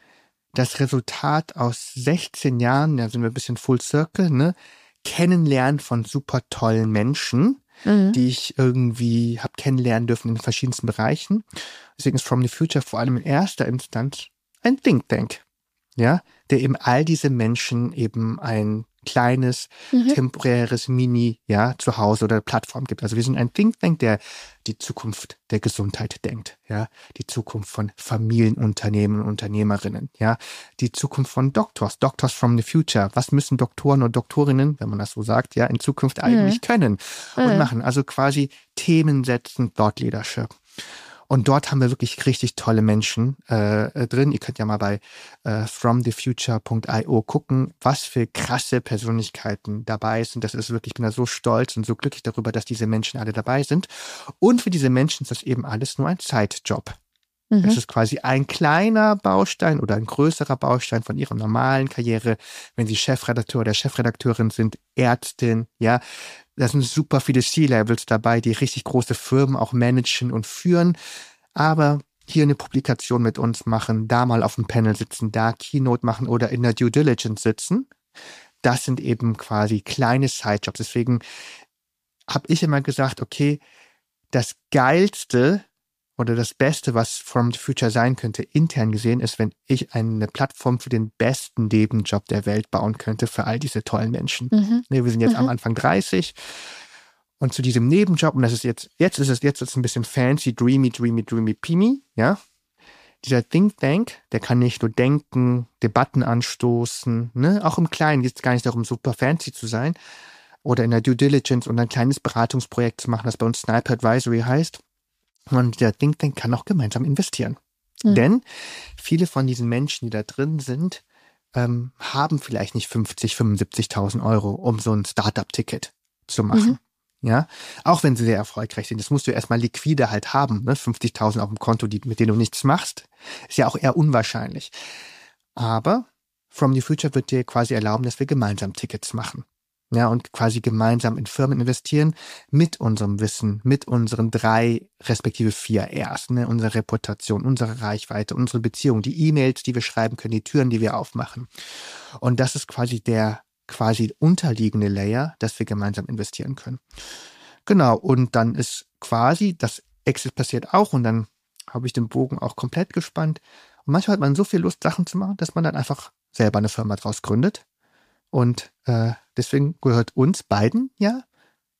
das Resultat aus sechzehn Jahren, da sind wir ein bisschen Full Circle, ne, Kennenlernen von super tollen Menschen, mhm. die ich irgendwie habe kennenlernen dürfen in verschiedensten Bereichen. Deswegen ist From the Future vor allem in erster Instanz ein Think Tank, ja, der eben all diese Menschen eben ein kleines, mhm. temporäres Mini, ja, Zuhause oder Plattform gibt. Also wir sind ein Think Tank, der die Zukunft der Gesundheit denkt, ja, die Zukunft von Familienunternehmen und Unternehmerinnen, ja, die Zukunft von Doctors, Doctors from the Future. Was müssen Doktoren und Doktorinnen, wenn man das so sagt, ja, in Zukunft eigentlich mhm. können und mhm. machen? Also quasi Themen setzen, Thought Leadership. Und dort haben wir wirklich richtig tolle Menschen äh, drin. Ihr könnt ja mal bei äh, from the future punkt io gucken, was für krasse Persönlichkeiten dabei sind. Das ist wirklich, ich bin da so stolz und so glücklich darüber, dass diese Menschen alle dabei sind. Und für diese Menschen ist das eben alles nur ein Zeitjob. Mhm. Das ist quasi ein kleiner Baustein oder ein größerer Baustein von ihrer normalen Karriere, wenn sie Chefredakteur oder Chefredakteurin sind, Ärztin, ja. Da sind super viele C-Levels dabei, die richtig große Firmen auch managen und führen. Aber hier eine Publikation mit uns machen, da mal auf dem Panel sitzen, da Keynote machen oder in der Due Diligence sitzen. Das sind eben quasi kleine Sidejobs. Deswegen habe ich immer gesagt, okay, das Geilste oder das Beste, was From the Future sein könnte, intern gesehen, ist, wenn ich eine Plattform für den besten Nebenjob der Welt bauen könnte für all diese tollen Menschen. Mhm. Wir sind jetzt mhm. am Anfang dreißig und zu diesem Nebenjob, und das ist jetzt, jetzt ist es jetzt ist es ein bisschen fancy, dreamy, dreamy, dreamy, peamy, ja. Dieser Think Tank, der kann nicht nur denken, Debatten anstoßen, ne, auch im Kleinen geht es gar nicht darum, super fancy zu sein oder in der Due Diligence und ein kleines Beratungsprojekt zu machen, das bei uns Sniper Advisory heißt. Und der Think Tank kann auch gemeinsam investieren. Mhm. Denn viele von diesen Menschen, die da drin sind, ähm, haben vielleicht nicht fünfzig, fünfundsiebzigtausend Euro, um so ein Startup-Ticket zu machen. Mhm. Ja, auch wenn sie sehr erfolgreich sind. Das musst du erstmal liquide halt haben, ne? fünfzigtausend auf dem Konto, die, mit denen du nichts machst. Ist ja auch eher unwahrscheinlich. Aber From the Future wird dir quasi erlauben, dass wir gemeinsam Tickets machen. Ja, und quasi gemeinsam in Firmen investieren mit unserem Wissen, mit unseren drei, respektive vier Rs, ne, unsere Reputation, unsere Reichweite, unsere Beziehung, die E-Mails, die wir schreiben können, die Türen, die wir aufmachen. Und das ist quasi der quasi unterliegende Layer, dass wir gemeinsam investieren können. Genau, und dann ist quasi, das Exit passiert auch und dann habe ich den Bogen auch komplett gespannt. Und manchmal hat man so viel Lust, Sachen zu machen, dass man dann einfach selber eine Firma draus gründet. Und äh, deswegen gehört uns beiden ja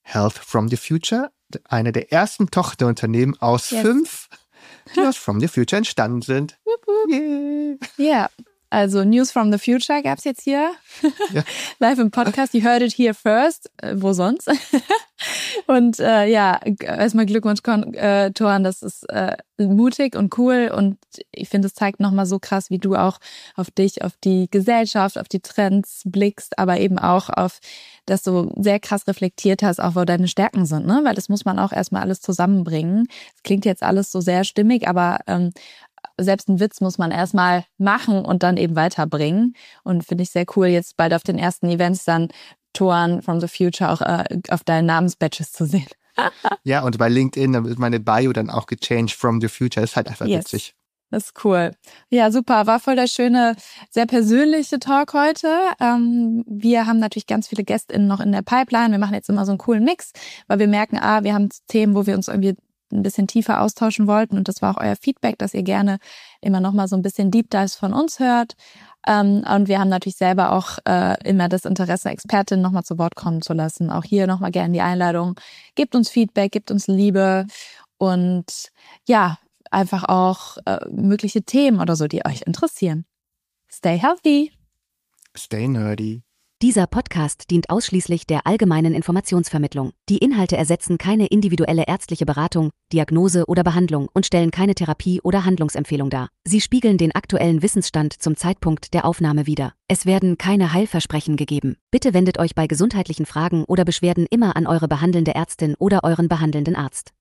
Health from the Future, eine der ersten Tochterunternehmen aus yes. fünf, die aus From the Future entstanden sind. Ja, yeah. yeah. Also News from the Future gab's jetzt hier ja. live im Podcast. You heard it here first. Äh, wo sonst? Und äh, ja, erstmal Glückwunsch, äh, Toran. Das ist äh, mutig und cool. Und ich finde, es zeigt nochmal so krass, wie du auch auf dich, auf die Gesellschaft, auf die Trends blickst, aber eben auch auf, dass du sehr krass reflektiert hast, auch wo deine Stärken sind, ne? Weil das muss man auch erstmal alles zusammenbringen. Es klingt jetzt alles so sehr stimmig, aber ähm, selbst einen Witz muss man erstmal machen und dann eben weiterbringen. Und finde ich sehr cool, jetzt bald auf den ersten Events dann Toran from the Future auch äh, auf deinen Namensbadges zu sehen. Ja, und bei LinkedIn, dann wird meine Bio dann auch gechanged from the Future. Das ist halt einfach yes. witzig. Das ist cool. Ja, super. War voll der schöne, sehr persönliche Talk heute. Ähm, wir haben natürlich ganz viele GästInnen noch in der Pipeline. Wir machen jetzt immer so einen coolen Mix, weil wir merken, ah, wir haben Themen, wo wir uns irgendwie ein bisschen tiefer austauschen wollten, und das war auch euer Feedback, dass ihr gerne immer noch mal so ein bisschen Deep Dives von uns hört. Ähm, und wir haben natürlich selber auch äh, immer das Interesse, Expertinnen noch mal zu Wort kommen zu lassen. Auch hier noch mal gerne die Einladung. Gebt uns Feedback, gebt uns Liebe und ja, einfach auch äh, mögliche Themen oder so, die euch interessieren. Stay healthy. Stay nerdy. Dieser Podcast dient ausschließlich der allgemeinen Informationsvermittlung. Die Inhalte ersetzen keine individuelle ärztliche Beratung, Diagnose oder Behandlung und stellen keine Therapie oder Handlungsempfehlung dar. Sie spiegeln den aktuellen Wissensstand zum Zeitpunkt der Aufnahme wider. Es werden keine Heilversprechen gegeben. Bitte wendet euch bei gesundheitlichen Fragen oder Beschwerden immer an eure behandelnde Ärztin oder euren behandelnden Arzt.